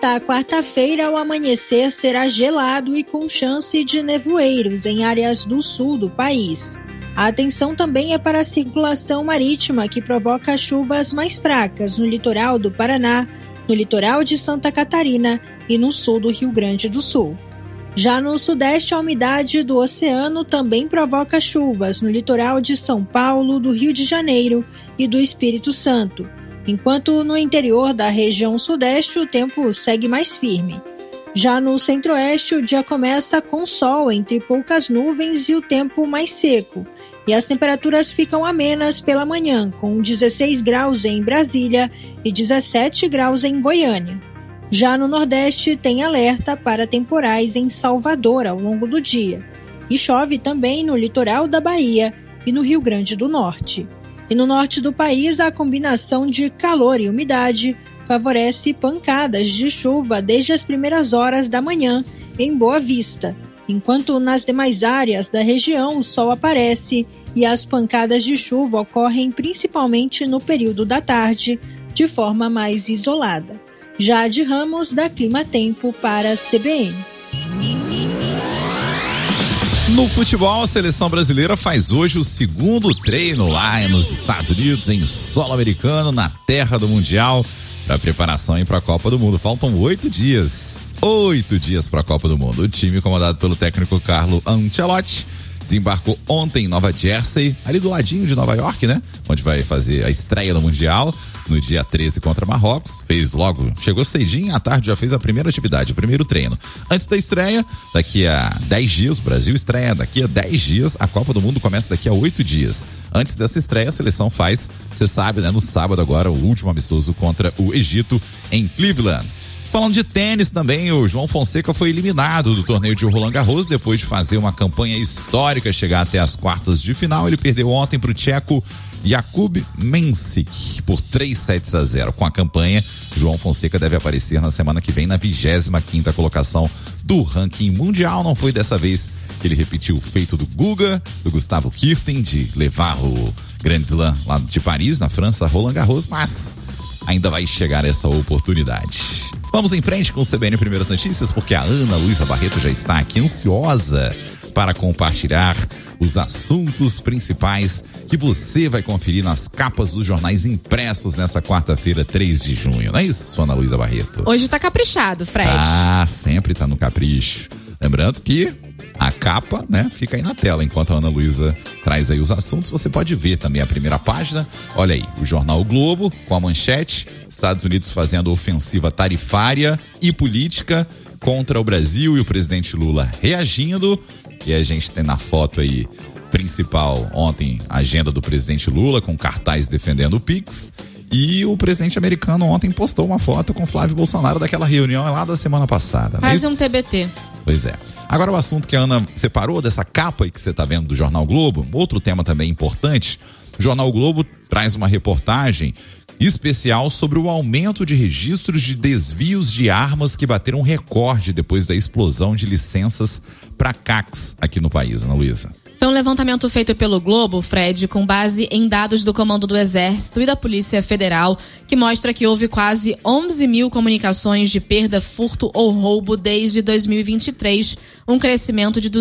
Nesta quarta-feira, o amanhecer será gelado e com chance de nevoeiros em áreas do sul do país. A atenção também é para a circulação marítima, que provoca chuvas mais fracas no litoral do Paraná, no litoral de Santa Catarina e no sul do Rio Grande do Sul. Já no sudeste, a umidade do oceano também provoca chuvas no litoral de São Paulo, do Rio de Janeiro e do Espírito Santo, enquanto no interior da região sudeste o tempo segue mais firme. Já no centro-oeste, o dia começa com sol entre poucas nuvens e o tempo mais seco, e as temperaturas ficam amenas pela manhã, com 16 graus em Brasília e 17 graus em Goiânia. Já no Nordeste, tem alerta para temporais em Salvador ao longo do dia, e chove também no litoral da Bahia e no Rio Grande do Norte. E no norte do país, a combinação de calor e umidade favorece pancadas de chuva desde as primeiras horas da manhã em Boa Vista, enquanto nas demais áreas da região o sol aparece e as pancadas de chuva ocorrem principalmente no período da tarde, de forma mais isolada. Jade Ramos, da Clima Tempo, para a CBN. No futebol, a seleção brasileira faz hoje o segundo treino lá nos Estados Unidos, em solo americano, na terra do Mundial, para preparação e para a Copa do Mundo. Faltam 8 dias. 8 dias para a Copa do Mundo. O time, comandado pelo técnico Carlo Ancelotti, desembarcou ontem em Nova Jersey, ali do ladinho de Nova York, né? Onde vai fazer a estreia no Mundial, no dia 13 contra Marrocos. Chegou cedinho, à tarde já fez a primeira atividade, o primeiro treino. Antes da estreia, daqui a 10 dias, o Brasil estreia daqui a 10 dias, a Copa do Mundo começa daqui a 8 dias. Antes dessa estreia, a seleção faz, você sabe, né? No sábado agora, o último amistoso contra o Egito, em Cleveland. Falando de tênis também, o João Fonseca foi eliminado do torneio de Roland Garros depois de fazer uma campanha histórica, chegar até as quartas de final. Ele perdeu ontem para o tcheco Jakub Mensik por 3-7-0. Com a campanha, João Fonseca deve aparecer na semana que vem na 25ª colocação do ranking mundial. Não foi dessa vez que ele repetiu o feito do Guga, do Gustavo Kirten, de levar o Grand Slam lá de Paris, na França, Roland Garros, mas ainda vai chegar essa oportunidade. Vamos em frente com o CBN Primeiras Notícias, porque a Ana Luísa Barreto já está aqui ansiosa para compartilhar os assuntos principais que você vai conferir nas capas dos jornais impressos nessa quarta-feira, 3 de junho. Não é isso, Ana Luísa Barreto? Hoje tá caprichado, Fred. Ah, sempre tá no capricho. Lembrando que a capa, né, fica aí na tela. Enquanto a Ana Luísa traz aí os assuntos, você pode ver também a primeira página. Olha aí, o jornal o Globo, com a manchete: Estados Unidos fazendo ofensiva tarifária e política contra o Brasil, e o presidente Lula reagindo. E a gente tem na foto aí principal ontem a agenda do presidente Lula com cartaz defendendo o Pix. E o presidente americano ontem postou uma foto com Flávio Bolsonaro daquela reunião lá da semana passada. Faz um TBT. Pois é. Agora o assunto que a Ana separou dessa capa aí que você está vendo do Jornal Globo, outro tema também importante. O Jornal Globo traz uma reportagem especial sobre o aumento de registros de desvios de armas que bateram recorde depois da explosão de licenças para CACs aqui no país, Ana Luísa. Foi um levantamento feito pelo Globo, Fred, com base em dados do Comando do Exército e da Polícia Federal, que mostra que houve quase 11 mil comunicações de perda, furto ou roubo desde 2023, um crescimento de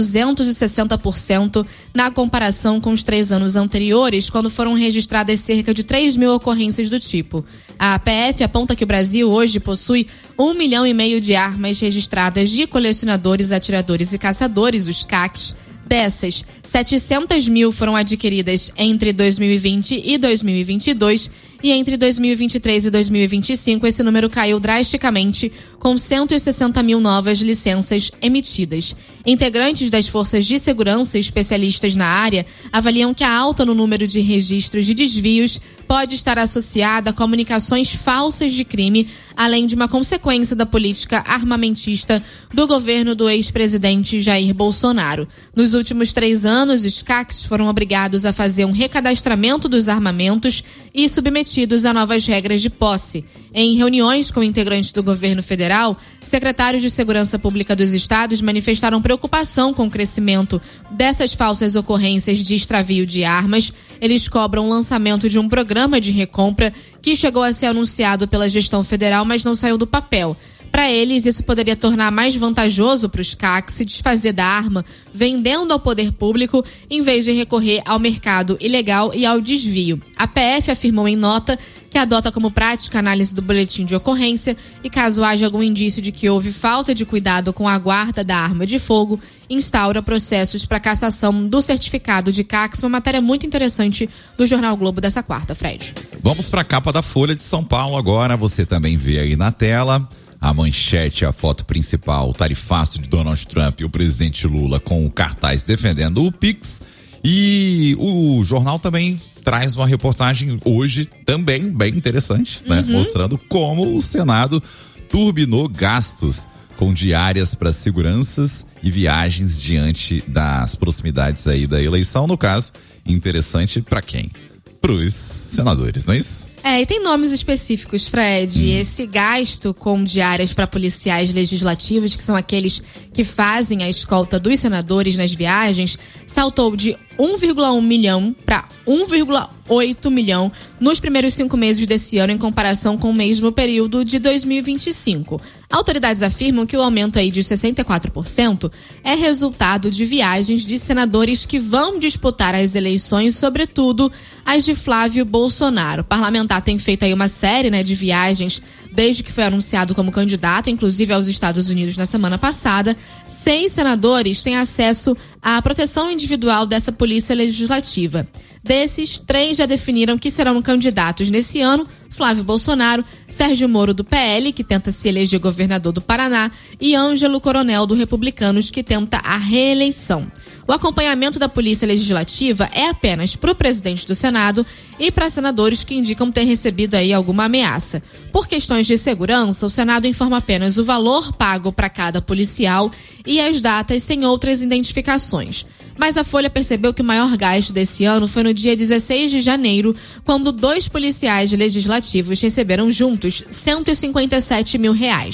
260% na comparação com os 3 anos anteriores, quando foram registradas cerca de 3 mil ocorrências do tipo. A PF aponta que o Brasil hoje possui 1,5 milhão de armas registradas de colecionadores, atiradores e caçadores, os CACs. Dessas, 700 mil foram adquiridas entre 2020 e 2022, e entre 2023 e 2025 esse número caiu drasticamente, com 160 mil novas licenças emitidas. Integrantes das forças de segurança e especialistas na área avaliam que a alta no número de registros de desvios pode estar associada a comunicações falsas de crime, além de uma consequência da política armamentista do governo do ex-presidente Jair Bolsonaro. Nos últimos 3 anos, os CACs foram obrigados a fazer um recadastramento dos armamentos e submetidos a novas regras de posse. Em reuniões com integrantes do governo federal, secretários de Segurança Pública dos estados manifestaram preocupação com o crescimento dessas falsas ocorrências de extravio de armas. Eles cobram o lançamento de um programa de recompra que chegou a ser anunciado pela gestão federal, mas não saiu do papel. Para eles, isso poderia tornar mais vantajoso para os CACs se desfazer da arma vendendo ao poder público em vez de recorrer ao mercado ilegal e ao desvio. A PF afirmou em nota que adota como prática a análise do boletim de ocorrência e, caso haja algum indício de que houve falta de cuidado com a guarda da arma de fogo, instaura processos para cassação do certificado de CACs. Uma matéria muito interessante do Jornal Globo dessa quarta, Fred. Vamos para a capa da Folha de São Paulo agora. Você também vê aí na tela a manchete, a foto principal, o tarifaço de Donald Trump e o presidente Lula com o cartaz defendendo o Pix. E o jornal também traz uma reportagem hoje também bem interessante, né? Mostrando como o Senado turbinou gastos com diárias para seguranças e viagens diante das proximidades aí da eleição. No caso, interessante para quem? Para os senadores, não é isso? E tem nomes específicos, Fred. Esse gasto com diárias para policiais legislativos, que são aqueles que fazem a escolta dos senadores nas viagens, saltou de 1,1 milhão para 1,8 milhão nos primeiros 5 meses desse ano, em comparação com o mesmo período de 2025. Autoridades afirmam que o aumento aí de 64% é resultado de viagens de senadores que vão disputar as eleições, sobretudo as de Flávio Bolsonaro. O parlamentar tem feito aí uma série, de viagens desde que foi anunciado como candidato, inclusive aos Estados Unidos na semana passada. 6 senadores têm acesso à proteção individual dessa polícia legislativa. Desses, 3 já definiram que serão candidatos nesse ano: Flávio Bolsonaro, Sérgio Moro do PL, que tenta se eleger governador do Paraná, e Ângelo Coronel do Republicanos, que tenta a reeleição. O acompanhamento da Polícia Legislativa é apenas para o presidente do Senado e para senadores que indicam ter recebido aí alguma ameaça. Por questões de segurança, o Senado informa apenas o valor pago para cada policial e as datas sem outras identificações. Mas a Folha percebeu que o maior gasto desse ano foi no dia 16 de janeiro, quando 2 policiais legislativos receberam juntos R$157 mil.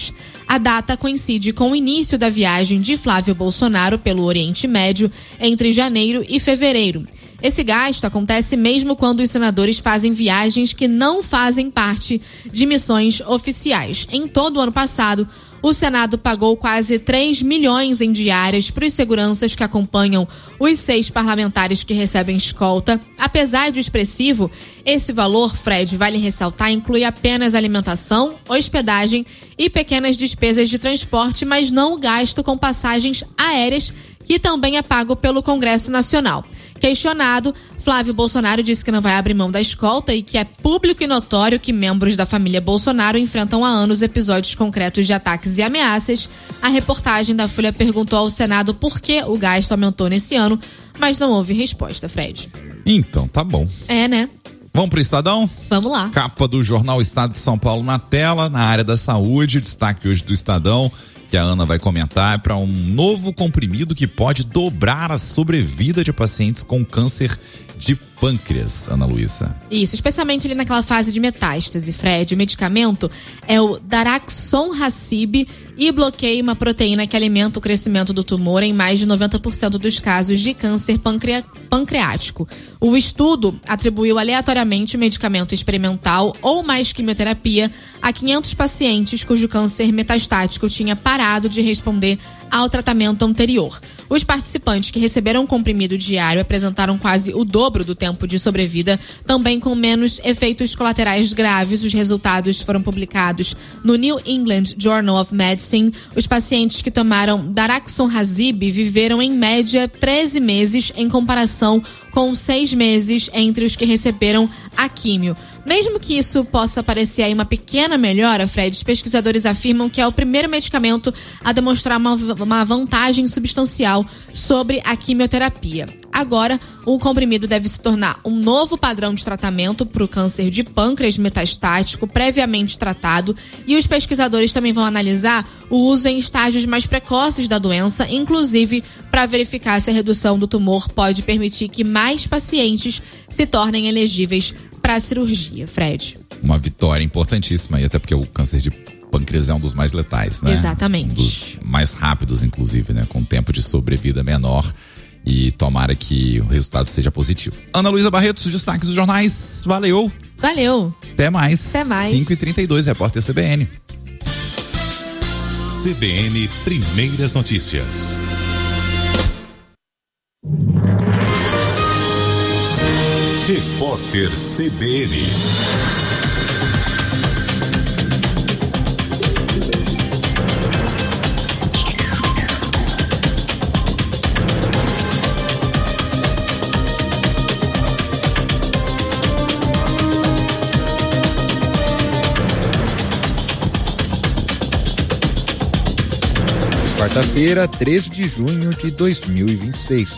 A data coincide com o início da viagem de Flávio Bolsonaro pelo Oriente Médio entre janeiro e fevereiro. Esse gasto acontece mesmo quando os senadores fazem viagens que não fazem parte de missões oficiais. Em todo o ano passado, o Senado pagou quase 3 milhões em diárias para os seguranças que acompanham os 6 parlamentares que recebem escolta. Apesar de expressivo, esse valor, Fred, vale ressaltar, inclui apenas alimentação, hospedagem e pequenas despesas de transporte, mas não o gasto com passagens aéreas, que também é pago pelo Congresso Nacional. Questionado, Flávio Bolsonaro disse que não vai abrir mão da escolta e que é público e notório que membros da família Bolsonaro enfrentam há anos episódios concretos de ataques e ameaças. A reportagem da Folha perguntou ao Senado por que o gasto aumentou nesse ano, mas não houve resposta, Fred. Então, tá bom. Né? Vamos pro Estadão? Vamos lá. Capa do jornal Estado de São Paulo na tela, na área da saúde. Destaque hoje do Estadão, que a Ana vai comentar, para um novo comprimido que pode dobrar a sobrevida de pacientes com câncer de pâncreas, Ana Luísa. Isso, especialmente ali naquela fase de metástase, Fred. O medicamento é o daraxonrasib e bloqueia uma proteína que alimenta o crescimento do tumor em mais de 90% dos casos de câncer pancreático. O estudo atribuiu aleatoriamente o medicamento experimental ou mais quimioterapia a 500 pacientes cujo câncer metastático tinha parado de responder ao tratamento anterior. Os participantes que receberam um comprimido diário apresentaram quase o dobro do tempo de sobrevida, também com menos efeitos colaterais graves. Os resultados foram publicados no New England Journal of Medicine. Os pacientes que tomaram daraxonrasib viveram em média 13 meses em comparação com 6 meses entre os que receberam a químio. Mesmo que isso possa parecer aí uma pequena melhora, Fred, os pesquisadores afirmam que é o primeiro medicamento a demonstrar uma vantagem substancial sobre a quimioterapia. Agora, o comprimido deve se tornar um novo padrão de tratamento para o câncer de pâncreas metastático previamente tratado, e os pesquisadores também vão analisar o uso em estágios mais precoces da doença, inclusive para verificar se a redução do tumor pode permitir que mais pacientes se tornem elegíveis para a cirurgia, Fred. Uma vitória importantíssima, e até porque o câncer de pâncreas é um dos mais letais, né? Exatamente. Um dos mais rápidos, inclusive, né? Com tempo de sobrevida menor, e tomara que o resultado seja positivo. Ana Luísa Barreto, os destaques dos jornais. Valeu! Valeu! Até mais. Até mais. 5h32, repórter CBN. CBN Primeiras Notícias. Repórter CBN. Quarta-feira, 13 de junho de 2026.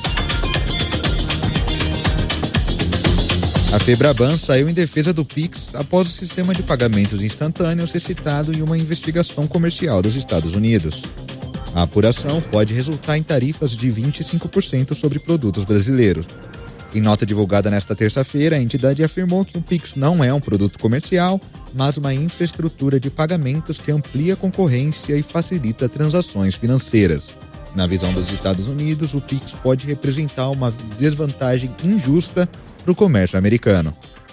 A Febraban saiu em defesa do Pix após o sistema de pagamentos instantâneos ser citado em uma investigação comercial dos Estados Unidos. A apuração pode resultar em tarifas de 25% sobre produtos brasileiros. Em nota divulgada nesta terça-feira, a entidade afirmou que o Pix não é um produto comercial, mas uma infraestrutura de pagamentos que amplia a concorrência e facilita transações financeiras. Na visão dos Estados Unidos, o Pix pode representar uma desvantagem injusta para o comércio americano.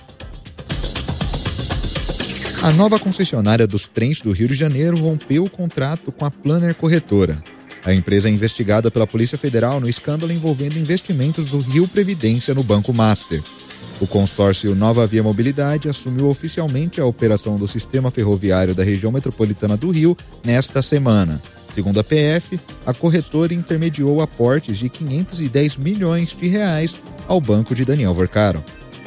A nova concessionária dos trens do Rio de Janeiro rompeu o contrato com a Planner Corretora. A empresa é investigada pela Polícia Federal no escândalo envolvendo investimentos do Rio Previdência no Banco Master. O consórcio Nova Via Mobilidade assumiu oficialmente a operação do sistema ferroviário da região metropolitana do Rio nesta semana. Segundo a PF, a corretora intermediou aportes de 510 milhões de reais ao banco de Daniel Vorcaro.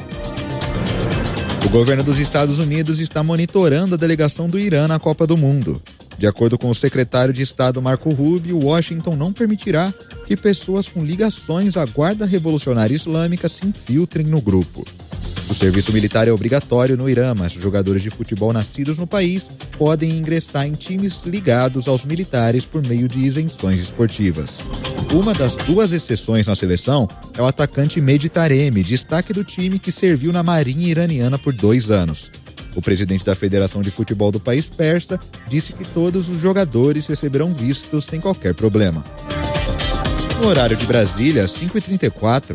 O governo dos Estados Unidos está monitorando a delegação do Irã na Copa do Mundo. De acordo com o secretário de Estado Marco Rubio, Washington não permitirá que pessoas com ligações à Guarda Revolucionária Islâmica se infiltrem no grupo. O serviço militar é obrigatório no Irã, mas jogadores de futebol nascidos no país podem ingressar em times ligados aos militares por meio de isenções esportivas. Uma das duas exceções na seleção é o atacante Mehdi Taremi, destaque do time que serviu na Marinha Iraniana por 2 anos. O presidente da Federação de Futebol do país persa disse que todos os jogadores receberão vistos sem qualquer problema. No horário de Brasília, 5h34.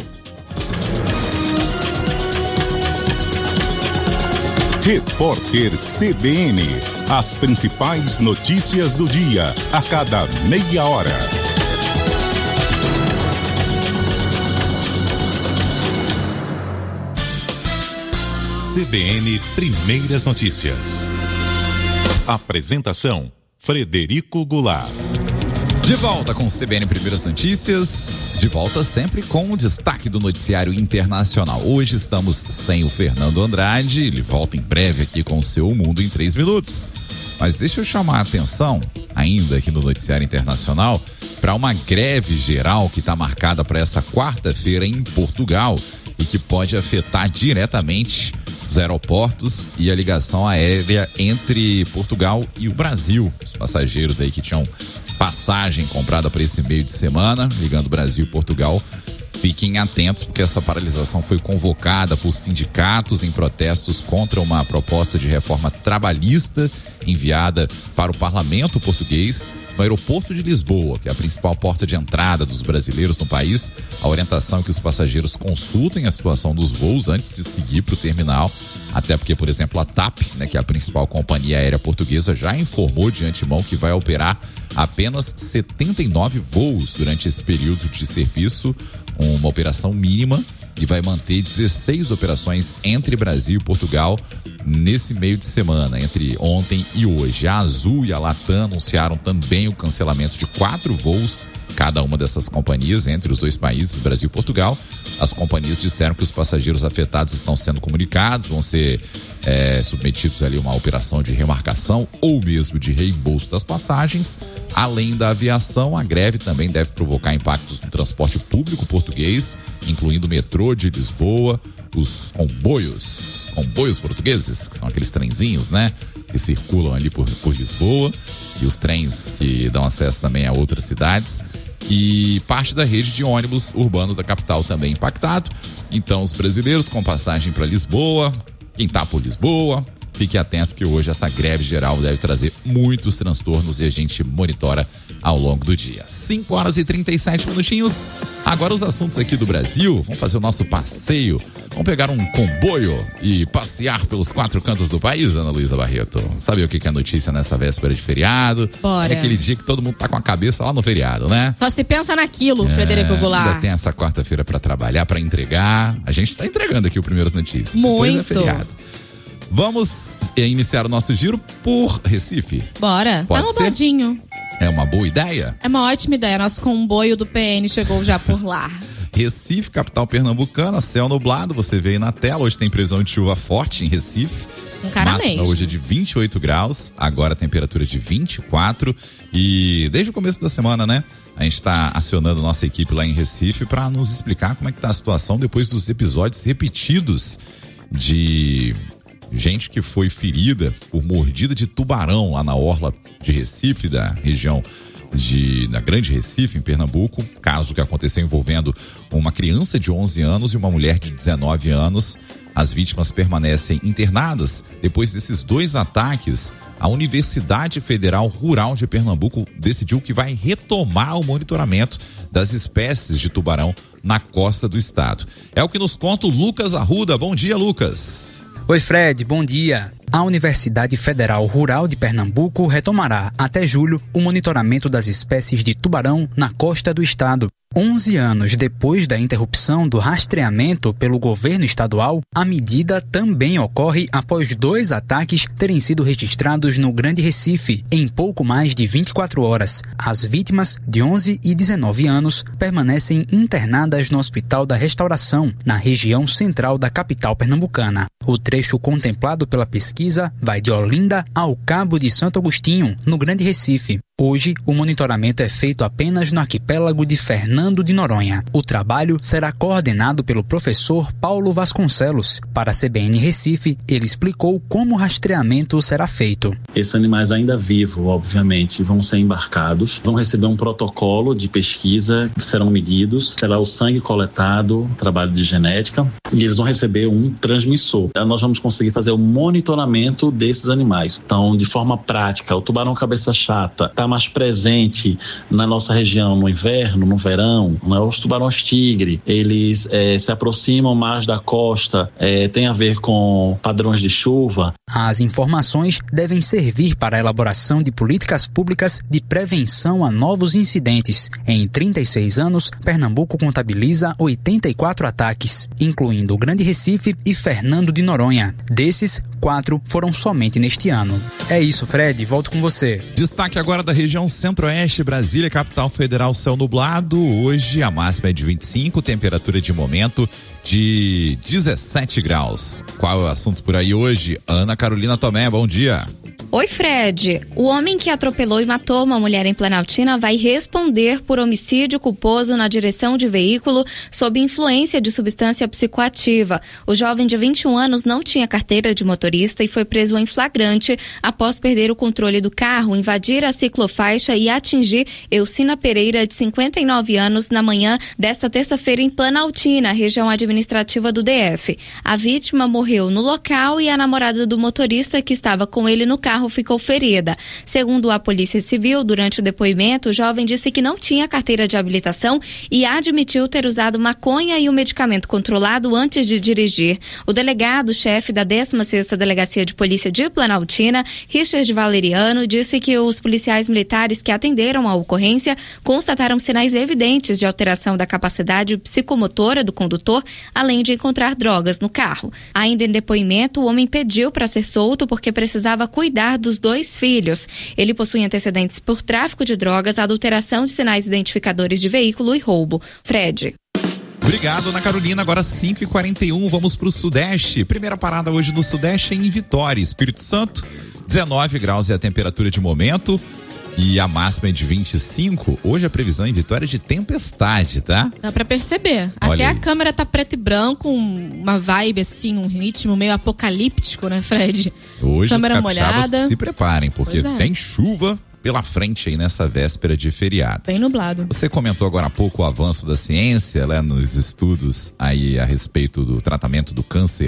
Repórter CBN. As principais notícias do dia, a cada meia hora. CBN Primeiras Notícias. Apresentação: Frederico Goulart. De volta com o CBN Primeiras Notícias, de volta sempre com o destaque do noticiário internacional. Hoje estamos sem o Fernando Andrade, ele volta em breve aqui com o seu Mundo em 3 minutos. Mas deixa eu chamar a atenção, ainda aqui no noticiário internacional, para uma greve geral que está marcada para essa quarta-feira em Portugal e que pode afetar diretamente os aeroportos e a ligação aérea entre Portugal e o Brasil. Os passageiros aí que tinham passagem comprada para esse meio de semana, ligando Brasil e Portugal, fiquem atentos porque essa paralisação foi convocada por sindicatos em protestos contra uma proposta de reforma trabalhista enviada para o parlamento português. No aeroporto de Lisboa, que é a principal porta de entrada dos brasileiros no país, a orientação é que os passageiros consultem a situação dos voos antes de seguir para o terminal, até porque, por exemplo, a TAP, que é a principal companhia aérea portuguesa, já informou de antemão que vai operar apenas 79 voos durante esse período de serviço, uma operação mínima, e vai manter 16 operações entre Brasil e Portugal nesse meio de semana, entre ontem e hoje. A Azul e a Latam anunciaram também o cancelamento de 4 voos, cada uma dessas companhias, entre os dois países, Brasil e Portugal. As companhias disseram que os passageiros afetados estão sendo comunicados, vão ser submetidos ali a uma operação de remarcação ou mesmo de reembolso das passagens. Além da aviação, a greve também deve provocar impactos no transporte público português, incluindo o metrô de Lisboa, os comboios portugueses, que são aqueles trenzinhos, que circulam ali por Lisboa, e os trens que dão acesso também a outras cidades, e parte da rede de ônibus urbano da capital também impactado. Então, os brasileiros com passagem para Lisboa, quem tá por Lisboa, fique atento que hoje essa greve geral deve trazer muitos transtornos e a gente monitora ao longo do dia. 5h37. Agora os assuntos aqui do Brasil. Vamos fazer o nosso passeio. Vamos pegar um comboio e passear pelos 4 cantos do país, Ana Luísa Barreto. Sabe o que é notícia nessa véspera de feriado? Bora. É aquele dia que todo mundo tá com a cabeça lá no feriado, né? Só se pensa naquilo, Frederico Goulart. Ainda tem essa quarta-feira pra trabalhar, pra entregar. A gente tá entregando aqui o Primeiras Notícias. Muito. Depois é feriado. Vamos iniciar o nosso giro por Recife. Bora. Pode tá ser? nubladinho. É uma boa ideia? É uma ótima ideia. Nosso comboio do PN chegou já por lá. Recife, capital pernambucana, céu nublado, você vê aí na tela. Hoje tem previsão de chuva forte em Recife. Máxima hoje é de 28 graus, agora a temperatura de 24. E desde o começo da semana, né? A gente está acionando nossa equipe lá em Recife para nos explicar como é que tá a situação depois dos episódios repetidos de gente que foi ferida por mordida de tubarão lá na orla de Recife, da região da Grande Recife, em Pernambuco. Caso que aconteceu envolvendo uma criança de 11 anos e uma mulher de 19 anos. As vítimas permanecem internadas. Depois desses 2 ataques, a Universidade Federal Rural de Pernambuco decidiu que vai retomar o monitoramento das espécies de tubarão na costa do estado. É o que nos conta o Lucas Arruda. Bom dia, Lucas. Oi, Fred, bom dia. A Universidade Federal Rural de Pernambuco retomará até julho o monitoramento das espécies de tubarão na costa do estado. 11 anos depois da interrupção do rastreamento pelo governo estadual, a medida também ocorre após 2 ataques terem sido registrados no Grande Recife em pouco mais de 24 horas. As vítimas, de 11 e 19 anos, permanecem internadas no Hospital da Restauração, na região central da capital pernambucana. O trecho contemplado pela pesquisa vai de Olinda ao Cabo de Santo Agostinho, no Grande Recife. Hoje, o monitoramento é feito apenas no arquipélago de Fernando de Noronha. O trabalho será coordenado pelo professor Paulo Vasconcelos. Para a CBN Recife, ele explicou como o rastreamento será feito. Esses animais ainda vivos, obviamente, vão ser embarcados, vão receber um protocolo de pesquisa, serão medidos, terá o sangue coletado, trabalho de genética, e eles vão receber um transmissor. Nós vamos conseguir fazer o monitoramento desses animais. Então, de forma prática, o tubarão cabeça chata está mais presente na nossa região no inverno, no verão, né? Os tubarões tigre, eles se aproximam mais da costa, tem a ver com padrões de chuva. As informações devem servir para a elaboração de políticas públicas de prevenção a novos incidentes. Em 36 anos, Pernambuco contabiliza 84 ataques, incluindo o Grande Recife e Fernando de Noronha. Desses, 4 foram somente neste ano. É isso, Fred, volto com você. Destaque agora da região centro-oeste, Brasília, capital federal, céu nublado. Hoje a máxima é de 25, temperatura de momento de 17 graus. Qual é o assunto por aí hoje? Ana Carolina Tomé, bom dia. Oi, Fred. O homem que atropelou e matou uma mulher em Planaltina vai responder por homicídio culposo na direção de veículo sob influência de substância psicoativa. O jovem de 21 anos não tinha carteira de motorista e foi preso em flagrante após perder o controle do carro, invadir a ciclofaixa e atingir Elcina Pereira, de 59 anos, na manhã desta terça-feira em Planaltina, região administrativa do DF. A vítima morreu no local e a namorada do motorista que estava com ele no carro ficou ferida. Segundo a Polícia Civil, durante o depoimento, o jovem disse que não tinha carteira de habilitação e admitiu ter usado maconha e um medicamento controlado antes de dirigir. O delegado-chefe da 16ª Delegacia de Polícia de Planaltina, Richard Valeriano, disse que os policiais militares que atenderam a ocorrência constataram sinais evidentes de alteração da capacidade psicomotora do condutor, além de encontrar drogas no carro. Ainda em depoimento, o homem pediu para ser solto porque precisava cuidar dos 2 filhos. Ele possui antecedentes por tráfico de drogas, adulteração de sinais identificadores de veículo e roubo. Fred. Obrigado, Ana Carolina. Agora 5h41, vamos para o Sudeste. Primeira parada hoje no Sudeste é em Vitória, Espírito Santo. 19 graus é a temperatura de momento e a máxima é de 25. Hoje a previsão em Vitória é de tempestade, tá? Dá pra perceber. Olha Até aí. a câmera tá preto e branco, uma vibe assim, um ritmo meio apocalíptico, né, Fred? Hoje Câmera os capixabas molhada. se preparem, porque Pois é. vem chuva pela frente aí nessa véspera de feriado. Bem nublado. Você comentou agora há pouco o avanço da ciência, né, nos estudos aí a respeito do tratamento do câncer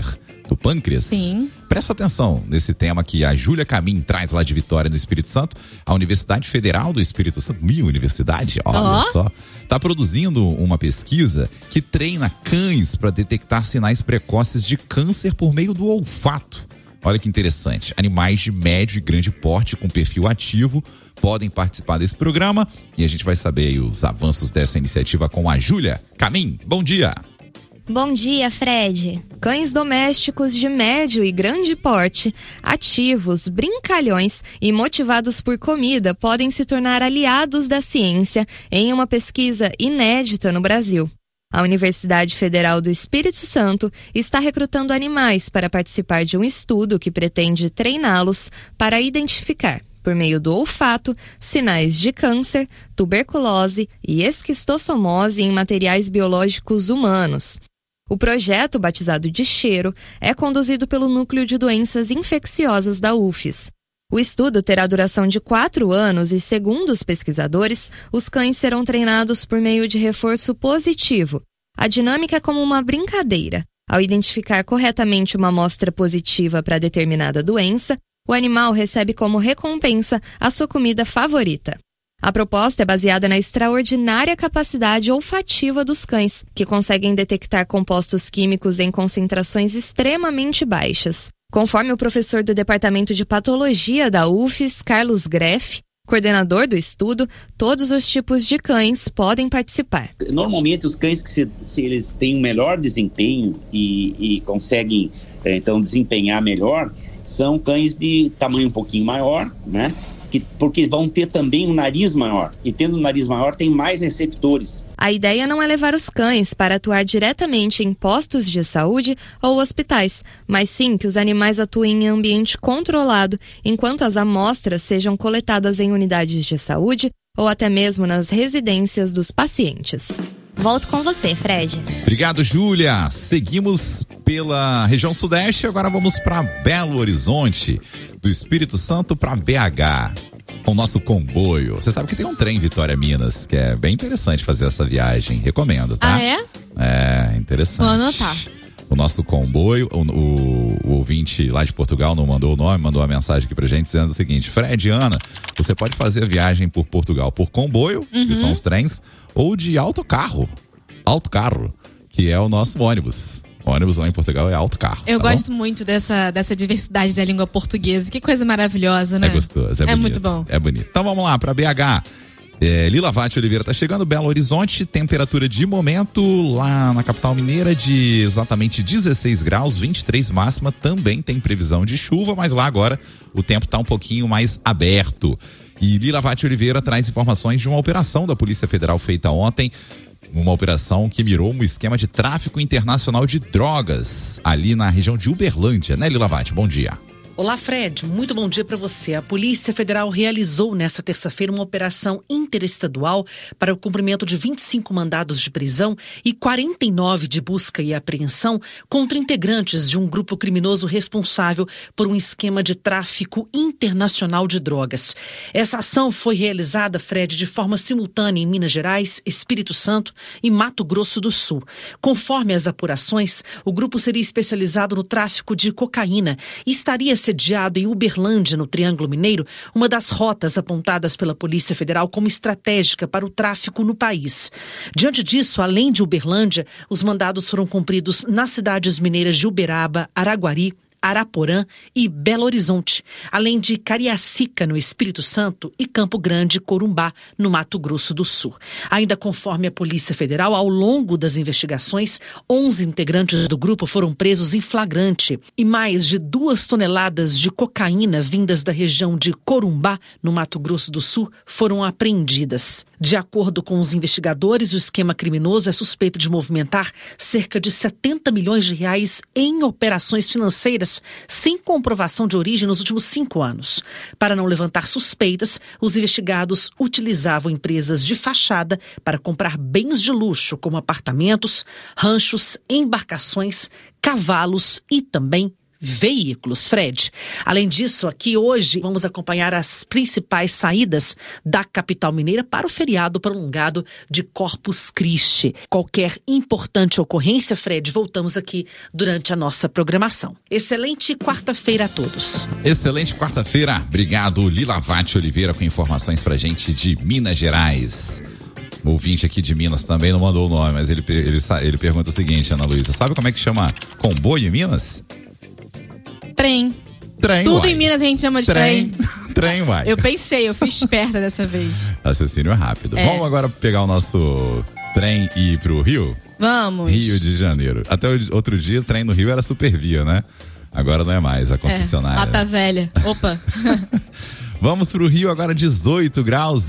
do pâncreas? Sim. Presta atenção nesse tema que a Júlia Camin traz lá de Vitória, no Espírito Santo. A Universidade Federal do Espírito Santo, minha universidade, olha só, está produzindo uma pesquisa que treina cães para detectar sinais precoces de câncer por meio do olfato. Olha que interessante. Animais de médio e grande porte com perfil ativo podem participar desse programa e a gente vai saber aí os avanços dessa iniciativa com a Júlia Camin. Bom dia! Bom dia, Fred. Cães domésticos de médio e grande porte, ativos, brincalhões e motivados por comida podem se tornar aliados da ciência em uma pesquisa inédita no Brasil. A Universidade Federal do Espírito Santo está recrutando animais para participar de um estudo que pretende treiná-los para identificar, por meio do olfato, sinais de câncer, tuberculose e esquistossomose em materiais biológicos humanos. O projeto, batizado de Cheiro, é conduzido pelo Núcleo de Doenças Infecciosas da UFES. O estudo terá duração de 4 anos e, segundo os pesquisadores, os cães serão treinados por meio de reforço positivo. A dinâmica é como uma brincadeira. Ao identificar corretamente uma amostra positiva para determinada doença, o animal recebe como recompensa a sua comida favorita. A proposta é baseada na extraordinária capacidade olfativa dos cães, que conseguem detectar compostos químicos em concentrações extremamente baixas. Conforme o professor do Departamento de Patologia da UFES, Carlos Greff, coordenador do estudo, todos os tipos de cães podem participar. Normalmente os cães que se eles têm um melhor desempenho e conseguem então desempenhar melhor, são cães de tamanho um pouquinho maior, né? Porque vão ter também um nariz maior, e tendo um nariz maior tem mais receptores. A ideia não é levar os cães para atuar diretamente em postos de saúde ou hospitais, mas sim que os animais atuem em ambiente controlado, enquanto as amostras sejam coletadas em unidades de saúde ou até mesmo nas residências dos pacientes. Volto com você, Fred. Obrigado, Júlia. Seguimos pela região sudeste, agora vamos para Belo Horizonte, do Espírito Santo para BH, com o nosso comboio. Você sabe que tem um trem Vitória Minas, que é bem interessante fazer essa viagem, recomendo, tá? Ah, é? É, interessante. Vou anotar. O nosso comboio, o ouvinte lá de Portugal não mandou o nome, mandou uma mensagem aqui pra gente dizendo o seguinte: Fred e Ana, você pode fazer a viagem por Portugal por comboio, que são os trens, ou de autocarro, que é o nosso ônibus. O ônibus lá em Portugal é autocarro. Eu gosto muito dessa diversidade da língua portuguesa. Que coisa maravilhosa, né? É gostoso, é bonito. Muito bom. É bonito. Então vamos lá, pra BH. Lila Vatti Oliveira tá chegando, Belo Horizonte, temperatura de momento lá na capital mineira de exatamente 16 graus, 23 máxima, também tem previsão de chuva, mas lá agora o tempo tá um pouquinho mais aberto. E Lila Vatti Oliveira traz informações de uma operação da Polícia Federal feita ontem, uma operação que mirou um esquema de tráfico internacional de drogas ali na região de Uberlândia, né, Lila Vatti? Bom dia. Olá, Fred. Muito bom dia para você. A Polícia Federal realizou nesta terça-feira uma operação interestadual para o cumprimento de 25 mandados de prisão e 49 de busca e apreensão contra integrantes de um grupo criminoso responsável por um esquema de tráfico internacional de drogas. Essa ação foi realizada, Fred, de forma simultânea em Minas Gerais, Espírito Santo e Mato Grosso do Sul. Conforme as apurações, o grupo seria especializado no tráfico de cocaína e estaria sediado em Uberlândia, no Triângulo Mineiro, uma das rotas apontadas pela Polícia Federal como estratégica para o tráfico no país. Diante disso, além de Uberlândia, os mandados foram cumpridos nas cidades mineiras de Uberaba, Araguari, Araporã e Belo Horizonte, além de Cariacica, no Espírito Santo, e Campo Grande, Corumbá, no Mato Grosso do Sul. Ainda conforme a Polícia Federal, ao longo das investigações, 11 integrantes do grupo foram presos em flagrante e mais de 2 toneladas de cocaína vindas da região de Corumbá, no Mato Grosso do Sul, foram apreendidas. De acordo com os investigadores, o esquema criminoso é suspeito de movimentar cerca de 70 milhões de reais em operações financeiras sem comprovação de origem nos últimos 5 anos. Para não levantar suspeitas, os investigados utilizavam empresas de fachada para comprar bens de luxo, como apartamentos, ranchos, embarcações, cavalos e também veículos, Fred. Além disso, aqui hoje vamos acompanhar as principais saídas da capital mineira para o feriado prolongado de Corpus Christi. Qualquer importante ocorrência, Fred, voltamos aqui durante a nossa programação. Excelente quarta-feira a todos. Excelente quarta-feira. Obrigado, Lila Vatti Oliveira, com informações pra gente de Minas Gerais. O ouvinte aqui de Minas também não mandou o nome, mas ele pergunta o seguinte, Ana Luísa, sabe como é que chama comboio em Minas? Trem. Tudo uai. Em Minas a gente chama de trem. Trem, uai. Eu pensei, eu fui esperta dessa vez. Raciocínio rápido. Vamos agora pegar o nosso trem e ir pro Rio? Vamos. Rio de Janeiro. Até outro dia o trem no Rio era Supervia, né? Agora não é mais, a concessionária. Lata Velha. Opa. Vamos pro Rio agora, 18 graus,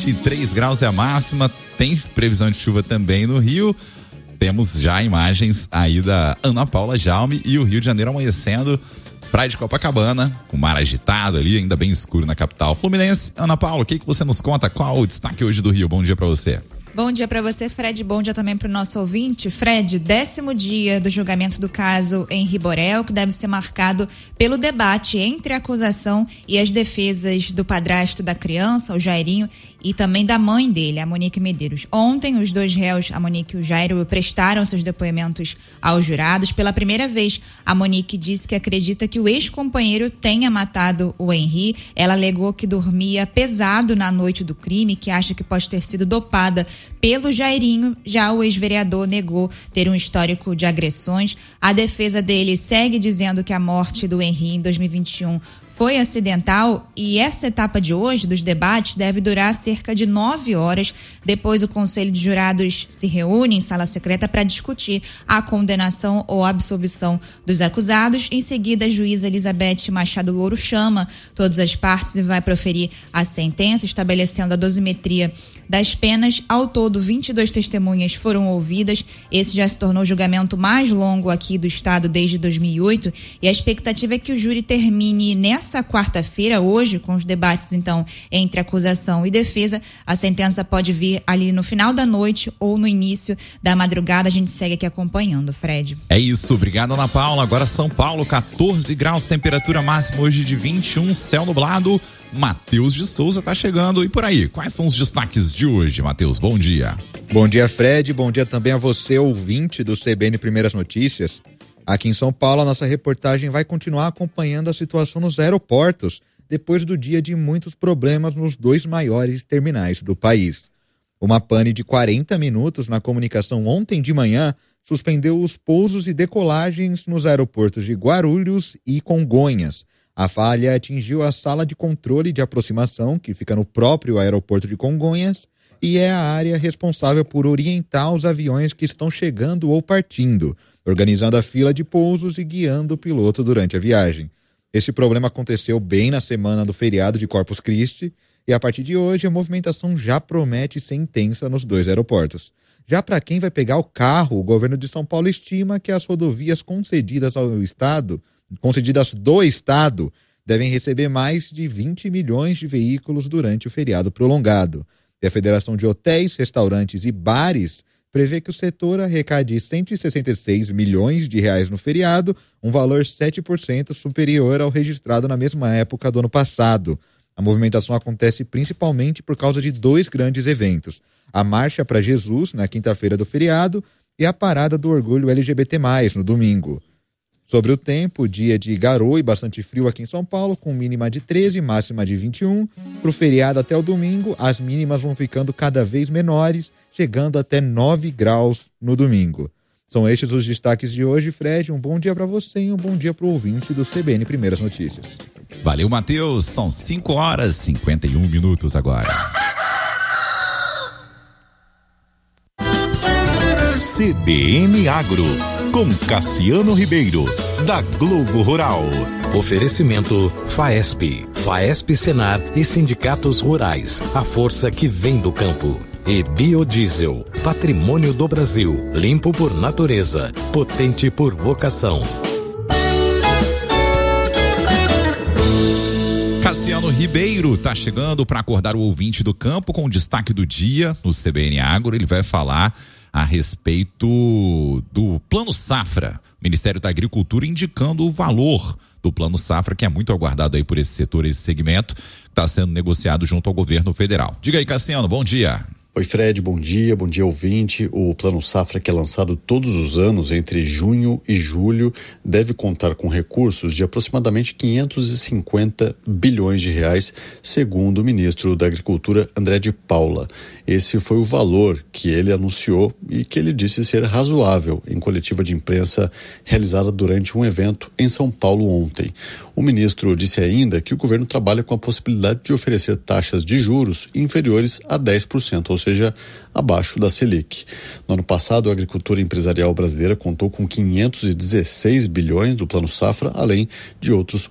23 graus é a máxima. Tem previsão de chuva também no Rio. Temos já imagens aí da Ana Paula Jaume e o Rio de Janeiro amanhecendo. Praia de Copacabana, com mar agitado ali, ainda bem escuro na capital fluminense. Ana Paula, o que você nos conta? Qual o destaque hoje do Rio? Bom dia pra você. Bom dia para você, Fred. Bom dia também para o nosso ouvinte. Fred, 10º dia do julgamento do caso Henri Borel, que deve ser marcado pelo debate entre a acusação e as defesas do padrasto da criança, o Jairinho, e também da mãe dele, a Monique Medeiros. Ontem, os dois réus, a Monique e o Jairo, prestaram seus depoimentos aos jurados. Pela primeira vez, a Monique disse que acredita que o ex-companheiro tenha matado o Henri. Ela alegou que dormia pesado na noite do crime, que acha que pode ter sido dopada pelo Jairinho. Já o ex-vereador negou ter um histórico de agressões. A defesa dele segue dizendo que a morte do Henri em 2021 foi acidental, e essa etapa de hoje dos debates deve durar cerca de 9 horas. Depois o Conselho de Jurados se reúne em sala secreta para discutir a condenação ou absolvição dos acusados. Em seguida, a juíza Elizabeth Machado Louro chama todas as partes e vai proferir a sentença, estabelecendo a dosimetria das penas. Ao todo, 22 testemunhas foram ouvidas. Esse já se tornou o julgamento mais longo aqui do estado desde 2008, e a expectativa é que o júri termine nessa quarta-feira, hoje, com os debates, então, entre acusação e defesa. A sentença pode vir ali no final da noite ou no início da madrugada. A gente segue aqui acompanhando, Fred. É isso, obrigado, Ana Paula. Agora São Paulo, 14 graus, temperatura máxima hoje de 21, céu nublado. Matheus de Souza tá chegando. E por aí, quais são os destaques de hoje, Matheus? Bom dia. Bom dia, Fred. Bom dia também a você, ouvinte do CBN Primeiras Notícias. Aqui em São Paulo, a nossa reportagem vai continuar acompanhando a situação nos aeroportos, depois do dia de muitos problemas nos 2 maiores terminais do país. Uma pane de 40 minutos na comunicação ontem de manhã suspendeu os pousos e decolagens nos aeroportos de Guarulhos e Congonhas. A falha atingiu a sala de controle de aproximação, que fica no próprio aeroporto de Congonhas, e é a área responsável por orientar os aviões que estão chegando ou partindo, organizando a fila de pousos e guiando o piloto durante a viagem. Esse problema aconteceu bem na semana do feriado de Corpus Christi, e a partir de hoje a movimentação já promete ser intensa nos 2 aeroportos. Já para quem vai pegar o carro, o governo de São Paulo estima que as rodovias concedidas do estado, devem receber mais de 20 milhões de veículos durante o feriado prolongado. E a Federação de Hotéis, Restaurantes e Bares prevê que o setor arrecade 166 milhões de reais no feriado, um valor 7% superior ao registrado na mesma época do ano passado. A movimentação acontece principalmente por causa de 2 grandes eventos: a Marcha para Jesus, na quinta-feira do feriado, e a Parada do Orgulho LGBT+, no domingo. Sobre o tempo, dia de garoa e bastante frio aqui em São Paulo, com mínima de 13, máxima de 21. Para o feriado até o domingo, as mínimas vão ficando cada vez menores, chegando até 9 graus no domingo. São estes os destaques de hoje, Fred. Um bom dia para você e um bom dia para o ouvinte do CBN Primeiras Notícias. Valeu, Matheus. São 5 horas e 51 minutos agora. CBN Agro, com Cassiano Ribeiro, da Globo Rural. Oferecimento FAESP, FAESP Senar e sindicatos rurais, a força que vem do campo. E Biodiesel, patrimônio do Brasil, limpo por natureza, potente por vocação. Cassiano Ribeiro tá chegando para acordar o ouvinte do campo com o destaque do dia no CBN Agro. Ele vai falar a respeito do Plano Safra Ministério da Agricultura indicando o valor do Plano Safra, que é muito aguardado aí por esse setor, esse segmento, que está sendo negociado junto ao governo federal. Diga aí, Cassiano, bom dia. Oi, Fred, bom dia ouvinte. O Plano Safra, que é lançado todos os anos entre junho e julho, deve contar com recursos de aproximadamente 550 bilhões de reais, segundo o ministro da Agricultura, André de Paula. Esse foi o valor que ele anunciou e que ele disse ser razoável em coletiva de imprensa realizada durante um evento em São Paulo ontem. O ministro disse ainda que o governo trabalha com a possibilidade de oferecer taxas de juros inferiores a 10%, ou seja, abaixo da Selic. No ano passado, a agricultura empresarial brasileira contou com 516 bilhões do Plano Safra, além de outros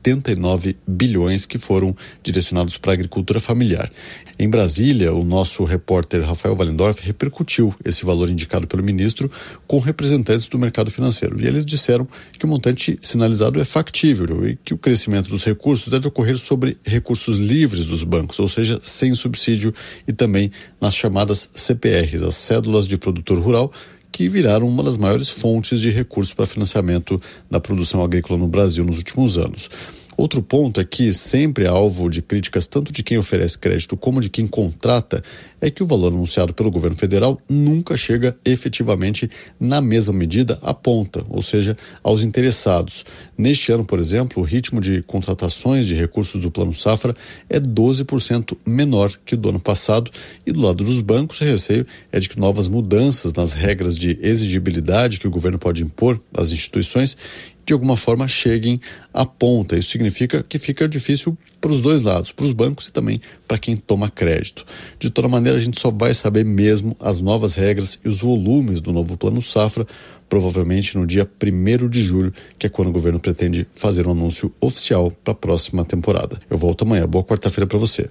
89 bilhões que foram direcionados para a agricultura familiar. Em Brasília, o nosso repórter Rafael Wallendorf repercutiu esse valor indicado pelo ministro com representantes do mercado financeiro. E eles disseram que o montante sinalizado é factível e que o crescimento dos recursos deve ocorrer sobre recursos livres dos bancos, ou seja, sem subsídio, e também nas chamadas CPRs, as cédulas de produtor rural, que viraram uma das maiores fontes de recursos para financiamento da produção agrícola no Brasil nos últimos anos. Outro ponto é que, sempre alvo de críticas tanto de quem oferece crédito como de quem contrata, é que o valor anunciado pelo governo federal nunca chega efetivamente na mesma medida à ponta, ou seja, aos interessados. Neste ano, por exemplo, o ritmo de contratações de recursos do Plano Safra é 12% menor que o do ano passado, e do lado dos bancos, o receio é de que novas mudanças nas regras de exigibilidade que o governo pode impor às instituições de alguma forma cheguem à ponta. Isso significa que fica difícil para os dois lados, para os bancos e também para quem toma crédito. De toda maneira, a gente só vai saber mesmo as novas regras e os volumes do novo Plano Safra, provavelmente no dia 1º de julho, que é quando o governo pretende fazer um anúncio oficial para a próxima temporada. Eu volto amanhã. Boa quarta-feira para você.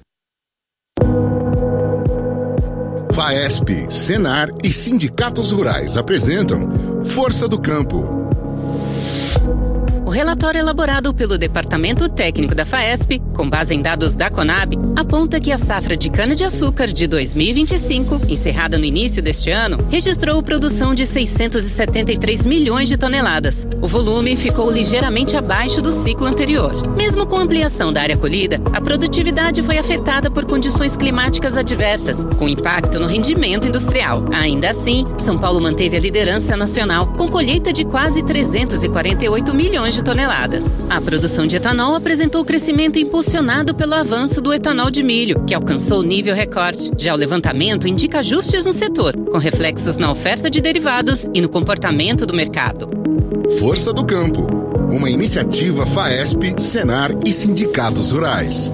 FAESP, Senar e sindicatos rurais apresentam Força do Campo. O relatório elaborado pelo Departamento Técnico da FAESP, com base em dados da Conab, aponta que a safra de cana-de-açúcar de 2025, encerrada no início deste ano, registrou produção de 673 milhões de toneladas. O volume ficou ligeiramente abaixo do ciclo anterior. Mesmo com a ampliação da área colhida, a produtividade foi afetada por condições climáticas adversas, com impacto no rendimento industrial. Ainda assim, São Paulo manteve a liderança nacional, com colheita de quase 348 milhões de toneladas. A produção de etanol apresentou crescimento impulsionado pelo avanço do etanol de milho, que alcançou nível recorde. Já o levantamento indica ajustes no setor, com reflexos na oferta de derivados e no comportamento do mercado. Força do Campo, uma iniciativa FAESP, Senar e sindicatos rurais.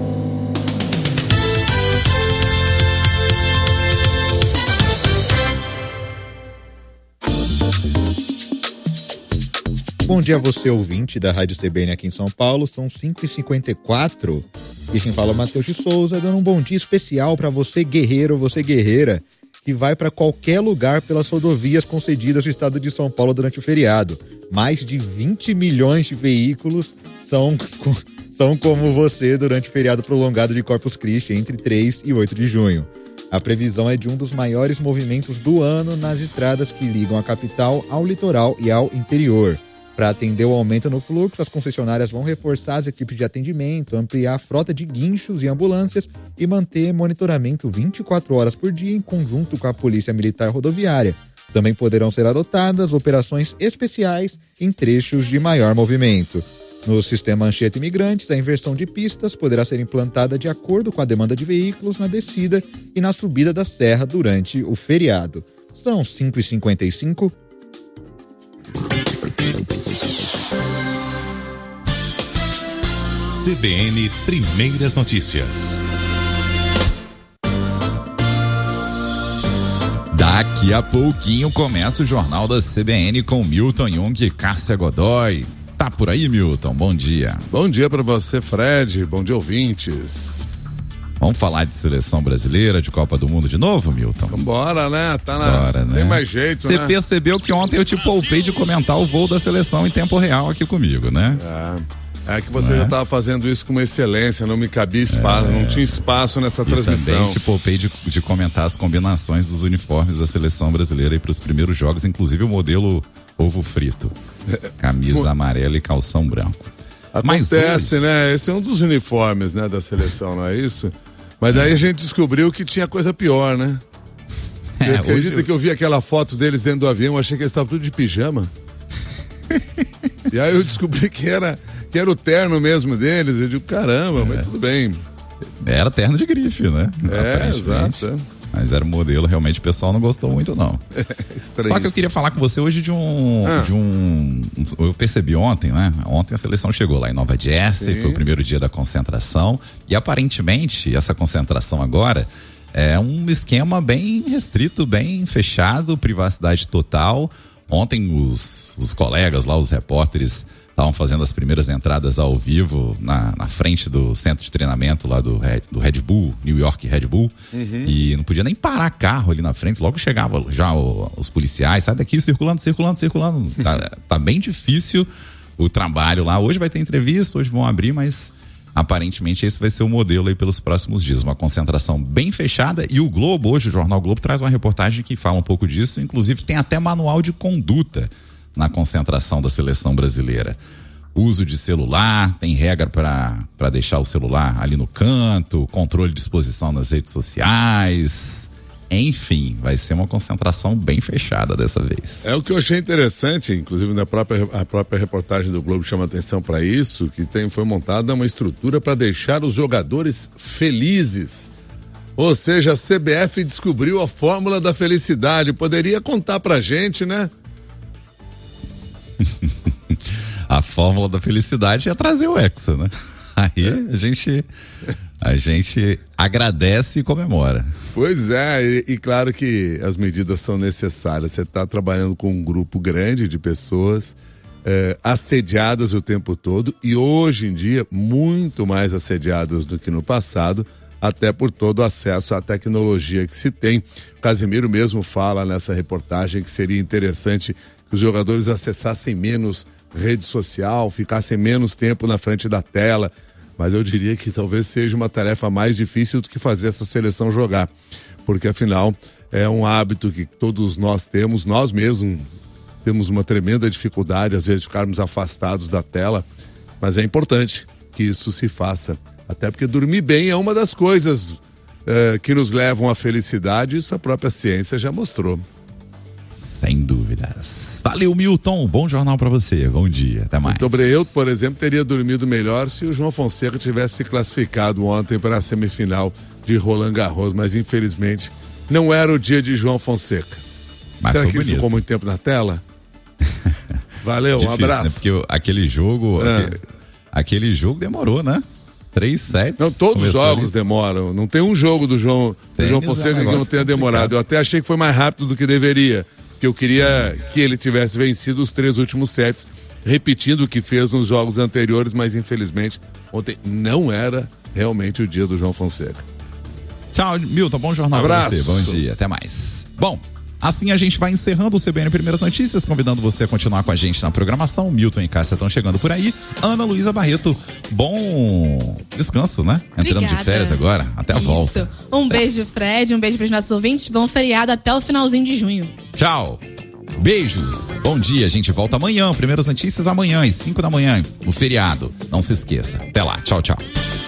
Bom dia a você, ouvinte da Rádio CBN aqui em São Paulo. São 5h54. E quem fala é Matheus de Souza, dando um bom dia especial para você, guerreiro, você guerreira, que vai para qualquer lugar pelas rodovias concedidas no estado de São Paulo durante o feriado. Mais de 20 milhões de veículos são como você durante o feriado prolongado de Corpus Christi, entre 3 e 8 de junho. A previsão é de um dos maiores movimentos do ano nas estradas que ligam a capital ao litoral e ao interior. Para atender o aumento no fluxo, as concessionárias vão reforçar as equipes de atendimento, ampliar a frota de guinchos e ambulâncias e manter monitoramento 24 horas por dia em conjunto com a Polícia Militar Rodoviária. Também poderão ser adotadas operações especiais em trechos de maior movimento. No sistema Anchieta Imigrantes, a inversão de pistas poderá ser implantada de acordo com a demanda de veículos na descida e na subida da serra durante o feriado. São 5h55. CBN Primeiras Notícias. Daqui a pouquinho começa o Jornal da CBN com Milton Jung e Cássia Godoy. Tá por aí, Milton? Bom dia. Bom dia pra você, Fred. Bom dia, ouvintes. Vamos falar de seleção brasileira, de Copa do Mundo de novo, Milton? Vambora, né? Bora, né? Tem mais jeito, Você né? percebeu que ontem eu te poupei de comentar o voo da seleção em tempo real aqui comigo, né? É que você já estava fazendo isso com uma excelência, não me cabia espaço, não tinha espaço nessa transmissão. Também te poupei de comentar as combinações dos uniformes da seleção brasileira para os primeiros jogos, inclusive o modelo ovo frito. Camisa amarela e calção branco. Acontece, né? Esse é um dos uniformes, né, da seleção, não é isso? Mas daí a gente descobriu que tinha coisa pior, né? Você acredita que eu vi aquela foto deles dentro do avião, achei que eles estavam tudo de pijama? E aí eu descobri que era o terno mesmo deles. Eu digo, caramba, mas tudo bem. Era terno de grife, né? Exato. Mas era um modelo, realmente o pessoal não gostou muito, não. Só que eu queria falar com você hoje eu percebi ontem, né? Ontem a seleção chegou lá em Nova Jersey, foi o primeiro dia da concentração. E aparentemente, essa concentração agora é um esquema bem restrito, bem fechado, privacidade total. Ontem os colegas lá, os repórteres, estavam fazendo as primeiras entradas ao vivo na frente do centro de treinamento lá do Red Bull, New York Red Bull, e não podia nem parar carro ali na frente, logo chegava já os policiais, sai daqui circulando. Tá bem difícil o trabalho lá. Hoje vai ter entrevista, hoje vão abrir, mas aparentemente esse vai ser o modelo aí pelos próximos dias, uma concentração bem fechada. E o Globo, hoje o Jornal Globo traz uma reportagem que fala um pouco disso, inclusive tem até manual de conduta na concentração da seleção brasileira. Uso de celular, tem regra para deixar o celular ali no canto, controle de exposição nas redes sociais. Enfim, vai ser uma concentração bem fechada dessa vez. É o que eu achei interessante, inclusive a própria reportagem do Globo chama atenção para isso, que foi montada uma estrutura para deixar os jogadores felizes. Ou seja, a CBF descobriu a fórmula da felicidade. Poderia contar pra gente, né? A fórmula da felicidade é trazer o Hexa, né? Aí a gente agradece e comemora. Pois é, e claro que as medidas são necessárias. Você está trabalhando com um grupo grande de pessoas assediadas o tempo todo e hoje em dia muito mais assediadas do que no passado, até por todo o acesso à tecnologia que se tem. O Casemiro mesmo fala nessa reportagem que seria interessante que os jogadores acessassem menos rede social, ficassem menos tempo na frente da tela, mas eu diria que talvez seja uma tarefa mais difícil do que fazer essa seleção jogar, porque afinal é um hábito que todos nós temos, nós mesmos temos uma tremenda dificuldade às vezes de ficarmos afastados da tela, mas é importante que isso se faça, até porque dormir bem é uma das coisas que nos levam à felicidade, isso a própria ciência já mostrou. Sem dúvidas. Valeu, Milton. Bom jornal pra você. Bom dia. Até mais. Muito obrigado. Eu, por exemplo, teria dormido melhor se o João Fonseca tivesse se classificado ontem para a semifinal de Roland Garros, mas infelizmente não era o dia de João Fonseca. Mas será que bonito. ele ficou muito tempo na tela? Valeu, difícil, um abraço. Né? Porque aquele jogo demorou, né? 3 sets. Não, todos os jogos demoram. Não tem um jogo do João Fonseca que não tenha demorado. Eu até achei que foi mais rápido do que deveria. Que eu queria que ele tivesse vencido os 3 últimos sets, repetindo o que fez nos jogos anteriores, mas infelizmente ontem não era realmente o dia do João Fonseca. Tchau, Milton, bom jornal pra você, bom dia, até mais. Bom, assim a gente vai encerrando o CBN Primeiras Notícias, convidando você a continuar com a gente na programação. Milton e Cássia estão chegando por aí. Ana Luísa Barreto, bom descanso, né? Entrando de férias agora, até a volta. Um beijo, Fred, um beijo para os nossos ouvintes, bom feriado até o finalzinho de junho. Tchau. Beijos. Bom dia, a gente volta amanhã. Primeiras Notícias amanhã, às 5 da manhã, no feriado. Não se esqueça. Até lá. Tchau, tchau.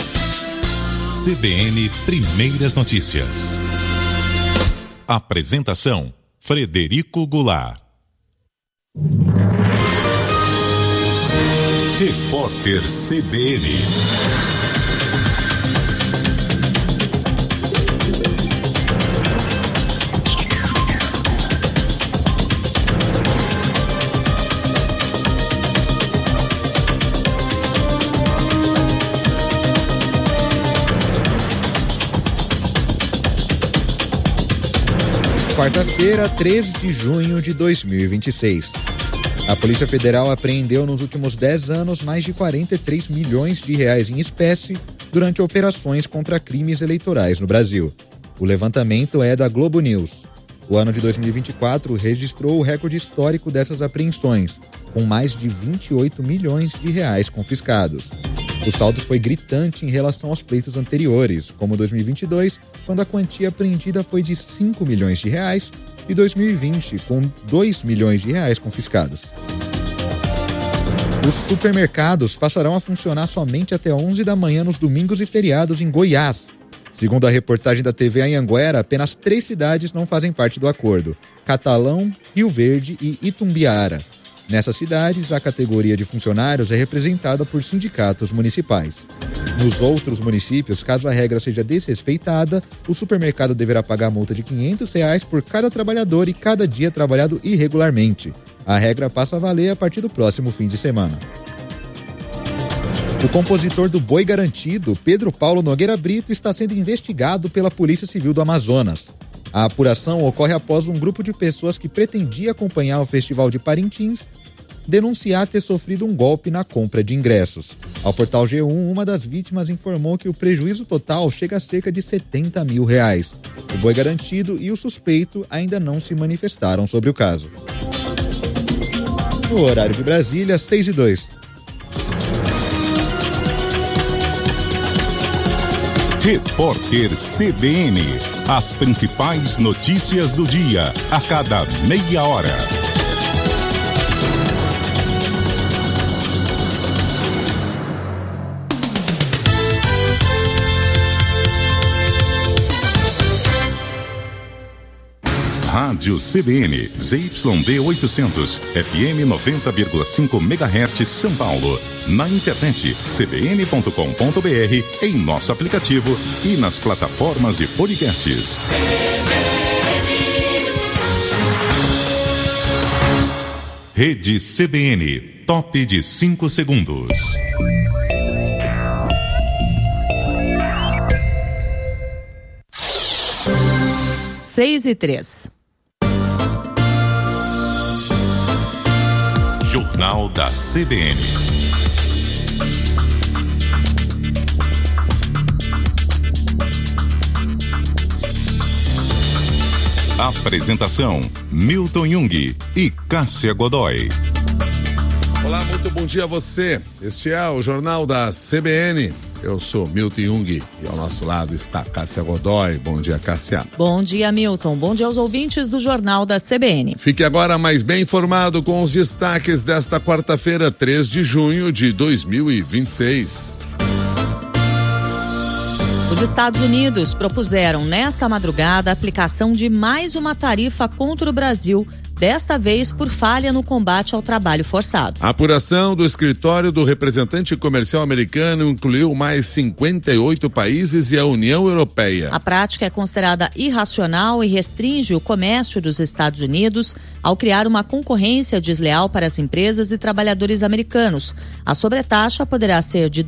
CBN Primeiras Notícias. Apresentação: Frederico Goulart. Repórter CBN. Quarta-feira, 13 de junho de 2026. A Polícia Federal apreendeu nos últimos 10 anos mais de 43 milhões de reais em espécie durante operações contra crimes eleitorais no Brasil. O levantamento é da Globo News. O ano de 2024 registrou o recorde histórico dessas apreensões. com mais de 28 milhões de reais confiscados. O saldo foi gritante em relação aos pleitos anteriores, como 2022, quando a quantia apreendida foi de 5 milhões de reais, e 2020, com 2 milhões de reais confiscados. Os supermercados passarão a funcionar somente até 11 da manhã nos domingos e feriados em Goiás. Segundo a reportagem da TV Anhanguera, apenas 3 cidades não fazem parte do acordo: Catalão, Rio Verde e Itumbiara. Nessas cidades, a categoria de funcionários é representada por sindicatos municipais. Nos outros municípios, caso a regra seja desrespeitada, o supermercado deverá pagar multa de R$500 por cada trabalhador e cada dia trabalhado irregularmente. A regra passa a valer a partir do próximo fim de semana. O compositor do Boi Garantido, Pedro Paulo Nogueira Brito, está sendo investigado pela Polícia Civil do Amazonas. A apuração ocorre após um grupo de pessoas que pretendia acompanhar o Festival de Parintins denunciar ter sofrido um golpe na compra de ingressos. Ao portal G1, uma das vítimas informou que o prejuízo total chega a cerca de R$70 mil. O Boi Garantido e o suspeito ainda não se manifestaram sobre o caso. No horário de Brasília, 6:02. Repórter CBN. As principais notícias do dia, a cada meia hora. Rádio CBN, ZYD 800, FM 90,5 MHz, São Paulo. Na internet, cbn.com.br, em nosso aplicativo e nas plataformas de podcasts. Rede CBN, top de 5 segundos. 6:03. Jornal da CBN. Apresentação: Milton Jung e Cássia Godoy. Olá, muito bom dia a você. Este é o Jornal da CBN. Eu sou Milton Jung e ao nosso lado está Cássia Godoy. Bom dia, Cássia. Bom dia, Milton. Bom dia aos ouvintes do Jornal da CBN. Fique agora mais bem informado com os destaques desta quarta-feira, 3 de junho de 2026. Os Estados Unidos propuseram nesta madrugada a aplicação de mais uma tarifa contra o Brasil, desta vez por falha no combate ao trabalho forçado. A apuração do escritório do representante comercial americano incluiu mais 58 países e a União Europeia. A prática é considerada irracional e restringe o comércio dos Estados Unidos ao criar uma concorrência desleal para as empresas e trabalhadores americanos. A sobretaxa poderá ser de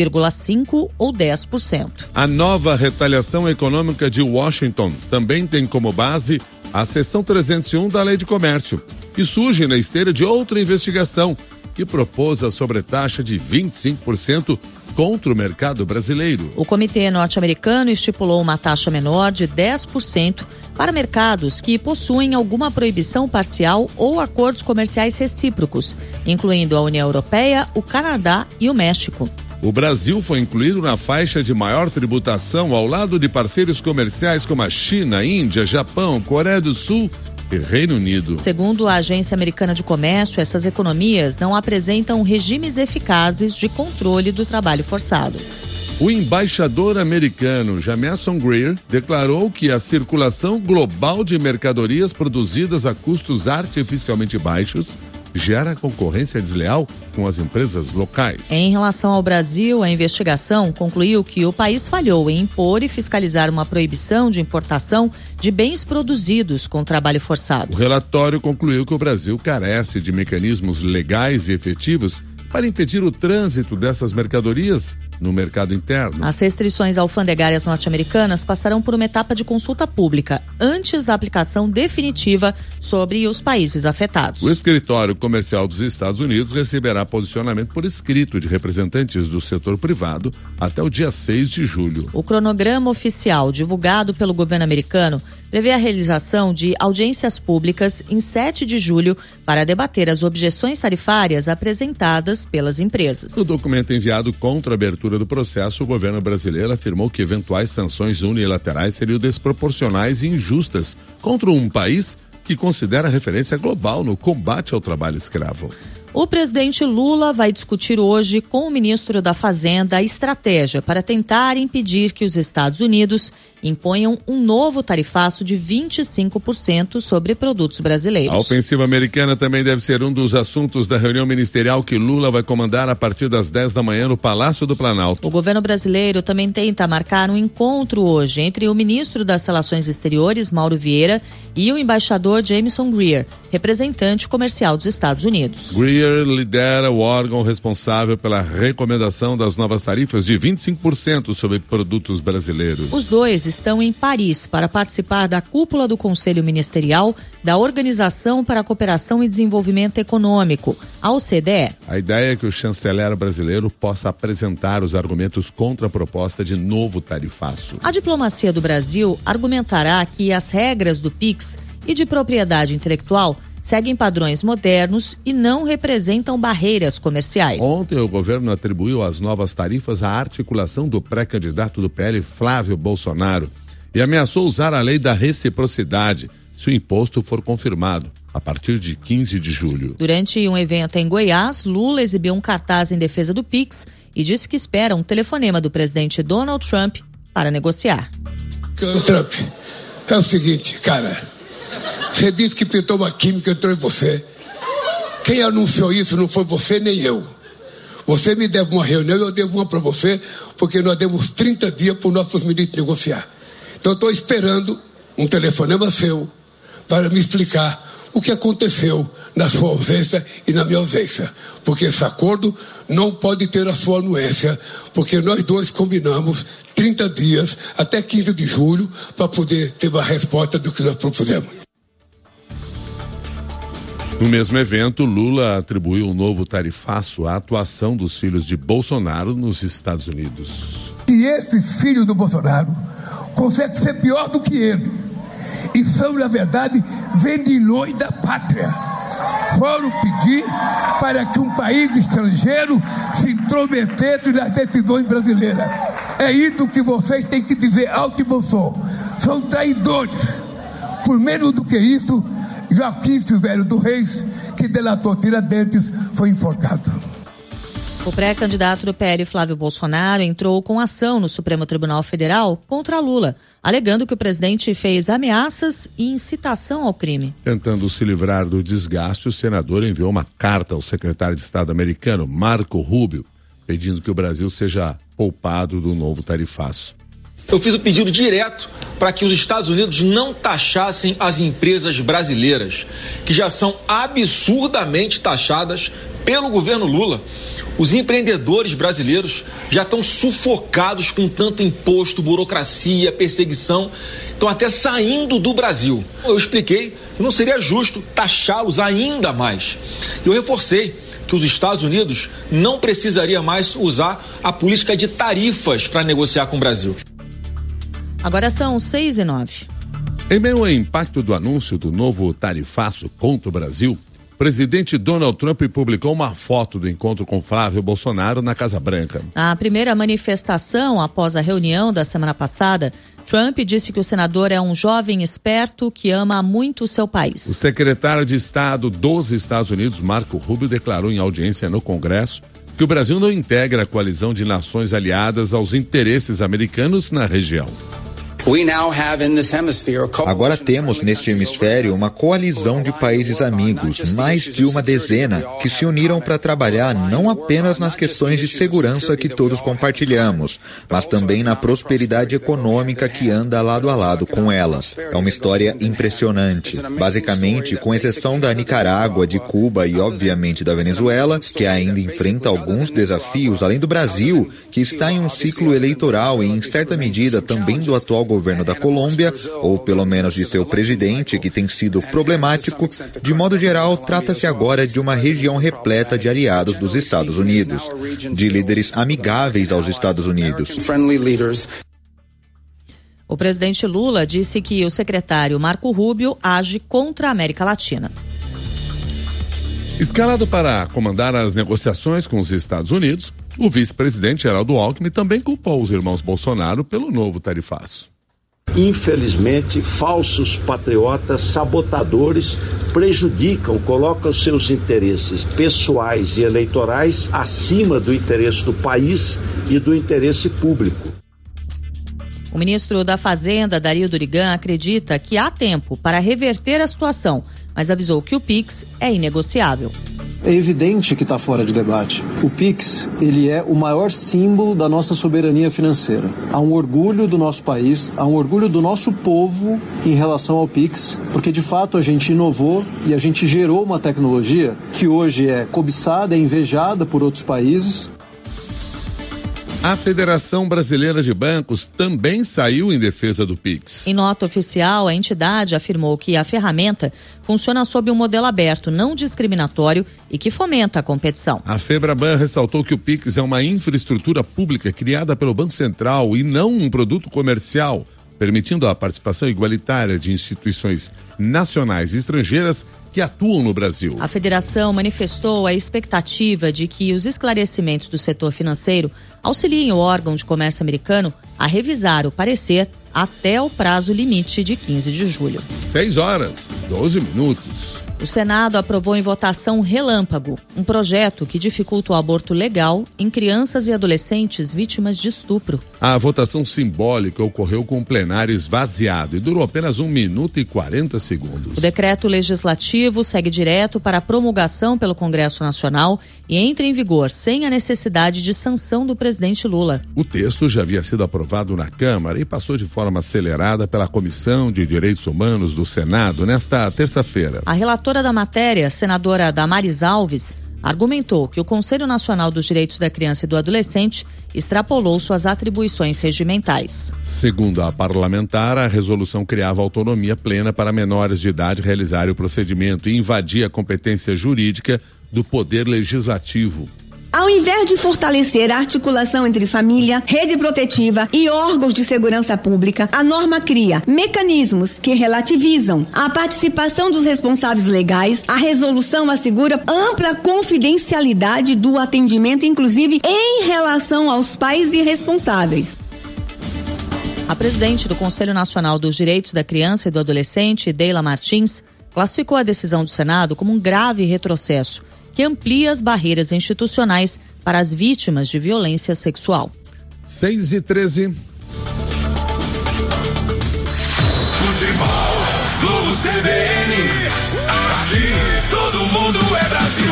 12,5% ou 10%. A nova retaliação econômica de Washington também tem como base a seção 301 da Lei de Comércio, que surge na esteira de outra investigação que propôs a sobretaxa de 25% contra o mercado brasileiro. O comitê norte-americano estipulou uma taxa menor de 10% para mercados que possuem alguma proibição parcial ou acordos comerciais recíprocos, incluindo a União Europeia, o Canadá e o México. O Brasil foi incluído na faixa de maior tributação ao lado de parceiros comerciais como a China, Índia, Japão, Coreia do Sul e Reino Unido. Segundo a Agência Americana de Comércio, essas economias não apresentam regimes eficazes de controle do trabalho forçado. O embaixador americano Jamieson Greer declarou que a circulação global de mercadorias produzidas a custos artificialmente baixos gera concorrência desleal com as empresas locais. Em relação ao Brasil, a investigação concluiu que o país falhou em impor e fiscalizar uma proibição de importação de bens produzidos com trabalho forçado. O relatório concluiu que o Brasil carece de mecanismos legais e efetivos para impedir o trânsito dessas mercadorias no mercado interno. As restrições alfandegárias norte-americanas passarão por uma etapa de consulta pública antes da aplicação definitiva sobre os países afetados. O escritório comercial dos Estados Unidos receberá posicionamento por escrito de representantes do setor privado até o dia 6 de julho. O cronograma oficial divulgado pelo governo americano prevê a realização de audiências públicas em 7 de julho para debater as objeções tarifárias apresentadas pelas empresas. No documento enviado contra a abertura do processo, o governo brasileiro afirmou que eventuais sanções unilaterais seriam desproporcionais e injustas contra um país que considera referência global no combate ao trabalho escravo. O presidente Lula vai discutir hoje com o ministro da Fazenda a estratégia para tentar impedir que os Estados Unidos imponham um novo tarifaço de 25% sobre produtos brasileiros. A ofensiva americana também deve ser um dos assuntos da reunião ministerial que Lula vai comandar a partir das 10 da manhã no Palácio do Planalto. O governo brasileiro também tenta marcar um encontro hoje entre o ministro das Relações Exteriores, Mauro Vieira, e o embaixador Jameson Greer, representante comercial dos Estados Unidos. Greer lidera o órgão responsável pela recomendação das novas tarifas de 25% sobre produtos brasileiros. Os dois estão em Paris para participar da cúpula do Conselho Ministerial da Organização para a Cooperação e Desenvolvimento Econômico, a OCDE. A ideia é que o chanceler brasileiro possa apresentar os argumentos contra a proposta de novo tarifaço. A diplomacia do Brasil argumentará que as regras do PIX e de propriedade intelectual seguem padrões modernos e não representam barreiras comerciais. Ontem o governo atribuiu as novas tarifas à articulação do pré-candidato do PL, Flávio Bolsonaro, e ameaçou usar a lei da reciprocidade se o imposto for confirmado a partir de 15 de julho. Durante um evento em Goiás, Lula exibiu um cartaz em defesa do PIX e disse que espera um telefonema do presidente Donald Trump para negociar. Trump, é o seguinte, cara... Você disse que pintou uma química, entrou em você. Quem anunciou isso não foi você nem eu. Você me deve uma reunião, eu devo uma para você, porque nós demos 30 dias para os nossos ministros negociar. Então eu estou esperando um telefonema seu para me explicar o que aconteceu na sua ausência e na minha ausência. Porque esse acordo não pode ter a sua anuência, porque nós dois combinamos 30 dias até 15 de julho para poder ter uma resposta do que nós propusemos. No mesmo evento, Lula atribuiu um novo tarifaço à atuação dos filhos de Bolsonaro nos Estados Unidos. E esses filhos do Bolsonaro conseguem ser pior do que ele. E são, na verdade, vendilhões da pátria. Foram pedir para que um país estrangeiro se intrometesse nas decisões brasileiras. É isso que vocês têm que dizer alto e bom som. São traidores. Por menos do que isso, Joaquim Silvério do Reis, que delatou Tiradentes, foi enforcado. O pré-candidato do PL, Flávio Bolsonaro, entrou com ação no Supremo Tribunal Federal contra Lula, alegando que o presidente fez ameaças e incitação ao crime. Tentando se livrar do desgaste, o senador enviou uma carta ao secretário de Estado americano, Marco Rubio, pedindo que o Brasil seja poupado do novo tarifaço. Eu fiz o pedido direto para que os Estados Unidos não taxassem as empresas brasileiras, que já são absurdamente taxadas pelo governo Lula. Os empreendedores brasileiros já estão sufocados com tanto imposto, burocracia, perseguição, estão até saindo do Brasil. Eu expliquei que não seria justo taxá-los ainda mais. Eu reforcei que os Estados Unidos não precisaria mais usar a política de tarifas para negociar com o Brasil. Agora são 6:09. Em meio ao impacto do anúncio do novo tarifaço contra o Brasil, o presidente Donald Trump publicou uma foto do encontro com Flávio Bolsonaro na Casa Branca. Na primeira manifestação após a reunião da semana passada, Trump disse que o senador é um jovem esperto que ama muito o seu país. O secretário de Estado dos Estados Unidos, Marco Rubio, declarou em audiência no Congresso que o Brasil não integra a coalizão de nações aliadas aos interesses americanos na região. Agora temos neste hemisfério uma coalizão de países amigos, mais de uma dezena, que se uniram para trabalhar não apenas nas questões de segurança que todos compartilhamos, mas também na prosperidade econômica que anda lado a lado com elas. É uma história impressionante. Basicamente, com exceção da Nicarágua, de Cuba e, obviamente, da Venezuela, que ainda enfrenta alguns desafios, além do Brasil, que está em um ciclo eleitoral e, em certa medida, também do atual governo da Colômbia, ou pelo menos de seu presidente, que tem sido problemático, de modo geral, trata-se agora de uma região repleta de aliados dos Estados Unidos, de líderes amigáveis aos Estados Unidos. O presidente Lula disse que o secretário Marco Rubio age contra a América Latina. Escalado para comandar as negociações com os Estados Unidos, o vice-presidente Geraldo Alckmin também culpou os irmãos Bolsonaro pelo novo tarifaço. Infelizmente, falsos patriotas, sabotadores, prejudicam, colocam seus interesses pessoais e eleitorais acima do interesse do país e do interesse público. O ministro da Fazenda, Dario Durigan, acredita que há tempo para reverter a situação, mas avisou que o PIX é inegociável. É evidente que está fora de debate. O PIX, ele é o maior símbolo da nossa soberania financeira. Há um orgulho do nosso país, há um orgulho do nosso povo em relação ao PIX, porque de fato a gente inovou e a gente gerou uma tecnologia que hoje é cobiçada, é invejada por outros países. A Federação Brasileira de Bancos também saiu em defesa do PIX. Em nota oficial, a entidade afirmou que a ferramenta funciona sob um modelo aberto, não discriminatório e que fomenta a competição. A Febraban ressaltou que o PIX é uma infraestrutura pública criada pelo Banco Central e não um produto comercial, permitindo a participação igualitária de instituições nacionais e estrangeiras que atuam no Brasil. A federação manifestou a expectativa de que os esclarecimentos do setor financeiro auxiliem o órgão de comércio americano a revisar o parecer até o prazo limite de 15 de julho. 6h12. O Senado aprovou em votação relâmpago um projeto que dificulta o aborto legal em crianças e adolescentes vítimas de estupro. A votação simbólica ocorreu com o plenário esvaziado e durou apenas 1 minuto e 40 segundos. O decreto legislativo segue direto para a promulgação pelo Congresso Nacional e entra em vigor sem a necessidade de sanção do presidente Lula. O texto já havia sido aprovado na Câmara e passou de forma acelerada pela Comissão de Direitos Humanos do Senado nesta terça-feira. A relatora da matéria, senadora Damares Alves, argumentou que o Conselho Nacional dos Direitos da Criança e do Adolescente extrapolou suas atribuições regimentais. Segundo a parlamentar, a resolução criava autonomia plena para menores de idade realizarem o procedimento e invadia a competência jurídica do Poder Legislativo. Ao invés de fortalecer a articulação entre família, rede protetiva e órgãos de segurança pública, a norma cria mecanismos que relativizam a participação dos responsáveis legais. A resolução assegura ampla confidencialidade do atendimento, inclusive em relação aos pais e responsáveis. A presidente do Conselho Nacional dos Direitos da Criança e do Adolescente, Deila Martins, classificou a decisão do Senado como um grave retrocesso que amplia as barreiras institucionais para as vítimas de violência sexual. 6h13. Futebol, Globo CBN, aqui todo mundo é Brasil.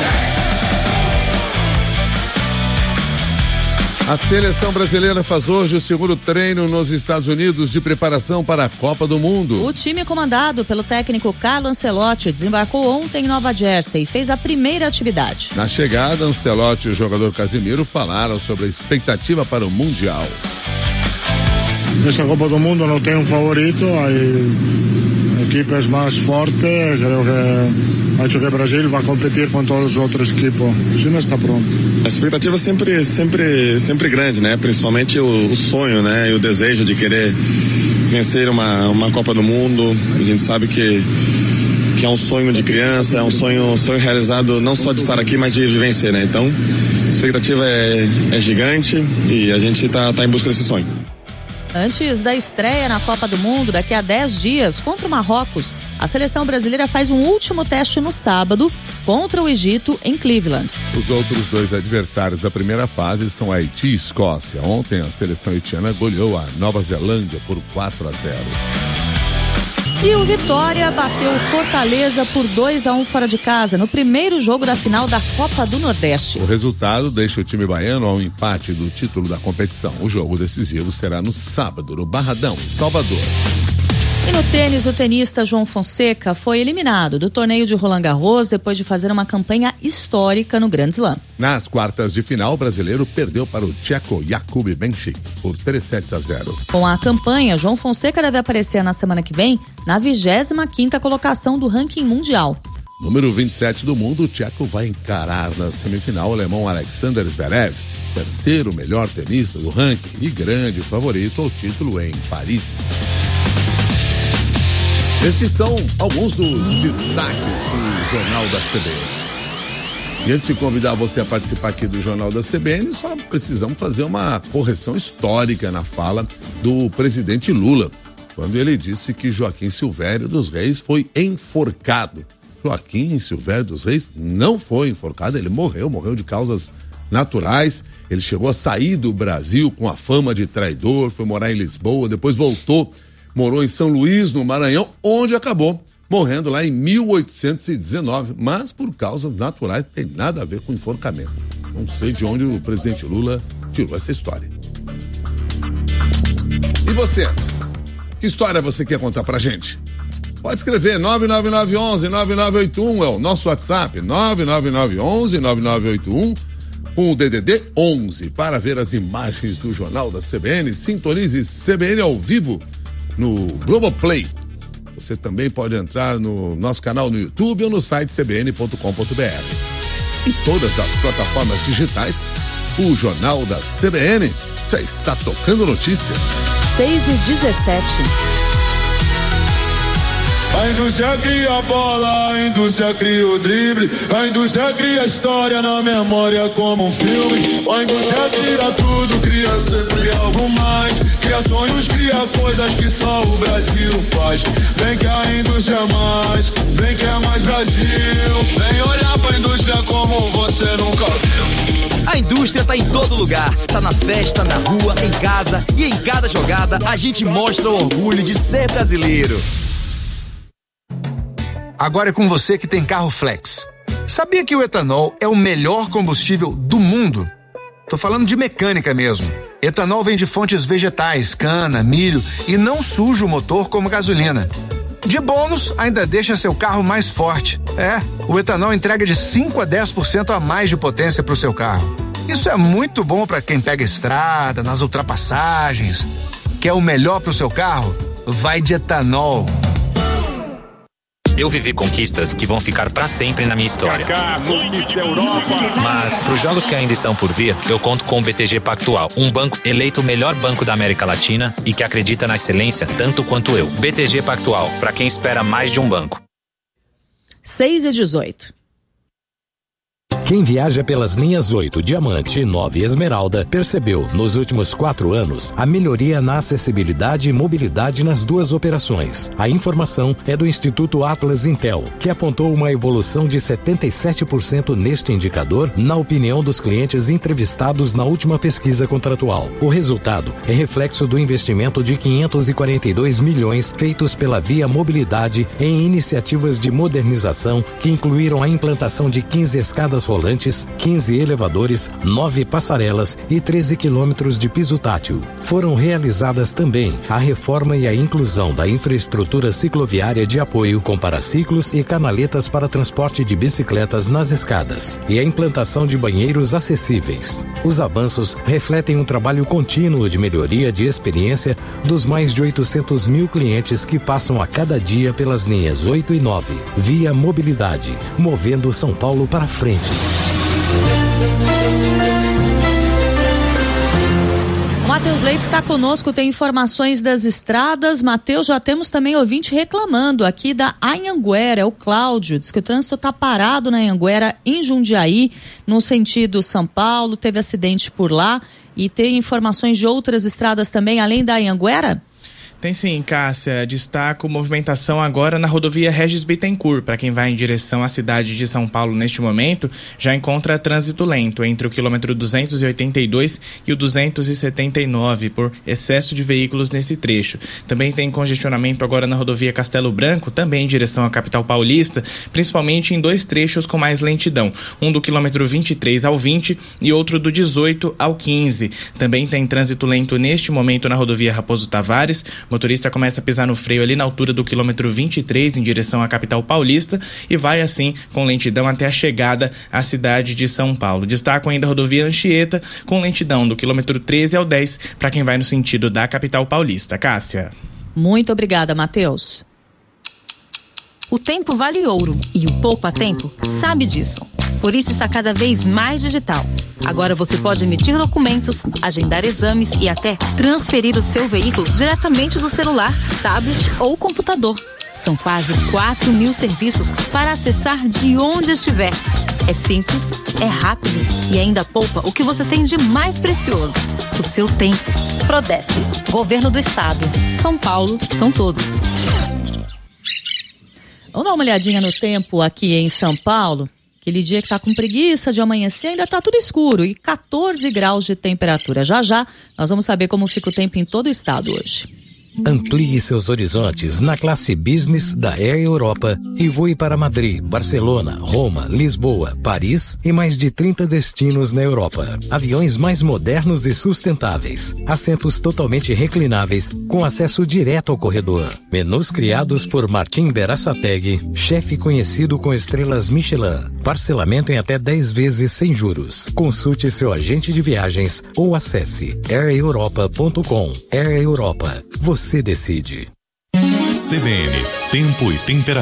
A seleção brasileira faz hoje o segundo treino nos Estados Unidos de preparação para a Copa do Mundo. O time comandado pelo técnico Carlo Ancelotti desembarcou ontem em Nova Jersey e fez a primeira atividade. Na chegada, Ancelotti e o jogador Casemiro falaram sobre a expectativa para o Mundial. Nessa Copa do Mundo não tem um favorito, a equipe é mais forte, acho que o Brasil vai competir com todas as outras equipes. O time está pronto. A expectativa sempre grande, né? Principalmente o sonho, né? E o desejo de querer vencer uma Copa do Mundo. A gente sabe que é um sonho de criança, é um sonho realizado não só de estar aqui, mas de vencer, né? Então, a expectativa é gigante e a gente tá em busca desse sonho. Antes da estreia na Copa do Mundo, daqui a 10 dias, contra o Marrocos, a seleção brasileira faz um último teste no sábado contra o Egito em Cleveland. Os outros dois adversários da primeira fase são Haiti e Escócia. Ontem a seleção haitiana goleou a Nova Zelândia por 4-0. E o Vitória bateu o Fortaleza por 2-1 fora de casa, no primeiro jogo da final da Copa do Nordeste. O resultado deixa o time baiano ao empate do título da competição. O jogo decisivo será no sábado, no Barradão, em Salvador. E no tênis, o tenista João Fonseca foi eliminado do torneio de Roland Garros depois de fazer uma campanha histórica no Grand Slam. Nas quartas de final, o brasileiro perdeu para o tcheco Jakub Benčík por 3-0. Com a campanha, João Fonseca deve aparecer na semana que vem na 25ª colocação do ranking mundial. Número 27 do mundo, o tcheco vai encarar na semifinal o alemão Alexander Zverev, terceiro melhor tenista do ranking e grande favorito ao título em Paris. Estes são alguns dos destaques do Jornal da CBN. E antes de convidar você a participar aqui do Jornal da CBN, só precisamos fazer uma correção histórica na fala do presidente Lula, quando ele disse que Joaquim Silvério dos Reis foi enforcado. Joaquim Silvério dos Reis não foi enforcado, ele morreu de causas naturais. Ele chegou a sair do Brasil com a fama de traidor, foi morar em Lisboa, depois voltou, morou em São Luís, no Maranhão, onde acabou morrendo lá em 1819, mas por causas naturais, tem nada a ver com enforcamento. Não sei de onde o presidente Lula tirou essa história. E você? Que história você quer contar pra gente? Pode escrever 99911-9981, é o nosso WhatsApp, 99911-9981, com o DDD 11. Para ver as imagens do Jornal da CBN, sintonize CBN ao vivo no Globoplay. Você também pode entrar no nosso canal no YouTube ou no site cbn.com.br. E todas as plataformas digitais, o Jornal da CBN já está tocando notícia. 6h17. A indústria cria a bola, a indústria cria o drible, a indústria cria a história na memória como um filme. A indústria cria tudo, cria sempre algo mais, cria sonhos, cria coisas que só o Brasil faz. Vem que a indústria é mais, vem que é mais Brasil. Vem olhar pra indústria como você nunca viu. A indústria tá em todo lugar, tá na festa, na rua, em casa e em cada jogada a gente mostra o orgulho de ser brasileiro. Agora é com você que tem carro flex. Sabia que o etanol é o melhor combustível do mundo? Tô falando de mecânica mesmo. Etanol vem de fontes vegetais, cana, milho e não suja o motor como gasolina. De bônus, ainda deixa seu carro mais forte. O etanol entrega de 5 a 10% a mais de potência para o seu carro. Isso é muito bom para quem pega estrada, nas ultrapassagens. Quer o melhor para o seu carro? Vai de etanol. Eu vivi conquistas que vão ficar pra sempre na minha história. Mas pros jogos que ainda estão por vir, eu conto com o BTG Pactual, um banco eleito o melhor banco da América Latina e que acredita na excelência tanto quanto eu. BTG Pactual, pra quem espera mais de um banco. 6h18. Quem viaja pelas linhas 8, Diamante, 9 e Esmeralda percebeu, nos últimos 4 anos, a melhoria na acessibilidade e mobilidade nas duas operações. A informação é do Instituto Atlas Intel, que apontou uma evolução de 77% neste indicador, na opinião dos clientes entrevistados na última pesquisa contratual. O resultado é reflexo do investimento de 542 milhões feitos pela Via Mobilidade em iniciativas de modernização que incluíram a implantação de 15 escadas rolantes, 15 elevadores, 9 passarelas e 13 quilômetros de piso tátil. Foram realizadas também a reforma e a inclusão da infraestrutura cicloviária de apoio com paraciclos e canaletas para transporte de bicicletas nas escadas e a implantação de banheiros acessíveis. Os avanços refletem um trabalho contínuo de melhoria de experiência dos mais de 800 mil clientes que passam a cada dia pelas linhas 8 e 9. Via Mobilidade, movendo São Paulo para frente. O Matheus Leite está conosco, tem informações das estradas. Matheus, já temos também ouvinte reclamando aqui da Anhanguera, é o Cláudio, diz que o trânsito está parado na Anhanguera, em Jundiaí, no sentido São Paulo, teve acidente por lá, e tem informações de outras estradas também, além da Anhanguera? Tem sim, Cássia. Destaco movimentação agora na rodovia Regis Bittencourt. Para quem vai em direção à cidade de São Paulo neste momento, já encontra trânsito lento entre o quilômetro 282 e o 279 por excesso de veículos nesse trecho. Também tem congestionamento agora na rodovia Castelo Branco, também em direção à capital paulista, principalmente em 2 trechos com mais lentidão. Um do quilômetro 23 ao 20 e outro do 18 ao 15. Também tem trânsito lento neste momento na rodovia Raposo Tavares. O motorista começa a pisar no freio ali na altura do quilômetro 23 em direção à capital paulista e vai assim com lentidão até a chegada à cidade de São Paulo. Destaco ainda a rodovia Anchieta com lentidão do quilômetro 13 ao 10 para quem vai no sentido da capital paulista. Cássia. Muito obrigada, Matheus. O tempo vale ouro e o poupa-tempo sabe disso. Por isso está cada vez mais digital. Agora você pode emitir documentos, agendar exames e até transferir o seu veículo diretamente do celular, tablet ou computador. São quase 4.000 serviços para acessar de onde estiver. É simples, é rápido e ainda poupa o que você tem de mais precioso, o seu tempo. Prodesp, Governo do Estado. São Paulo, são todos. Vamos dar uma olhadinha no tempo aqui em São Paulo. Aquele dia que tá com preguiça de amanhecer, ainda tá tudo escuro e 14 graus de temperatura. Já já nós vamos saber como fica o tempo em todo o estado hoje. Amplie seus horizontes na classe Business da Air Europa e voe para Madrid, Barcelona, Roma, Lisboa, Paris e mais de 30 destinos na Europa. Aviões mais modernos e sustentáveis, assentos totalmente reclináveis com acesso direto ao corredor. Menus criados por Martim Berasategui, chefe conhecido com estrelas Michelin. Parcelamento em até 10 vezes sem juros. Consulte seu agente de viagens ou acesse aireuropa.com. Air Europa. Você decide. CBN, tempo e temperatura.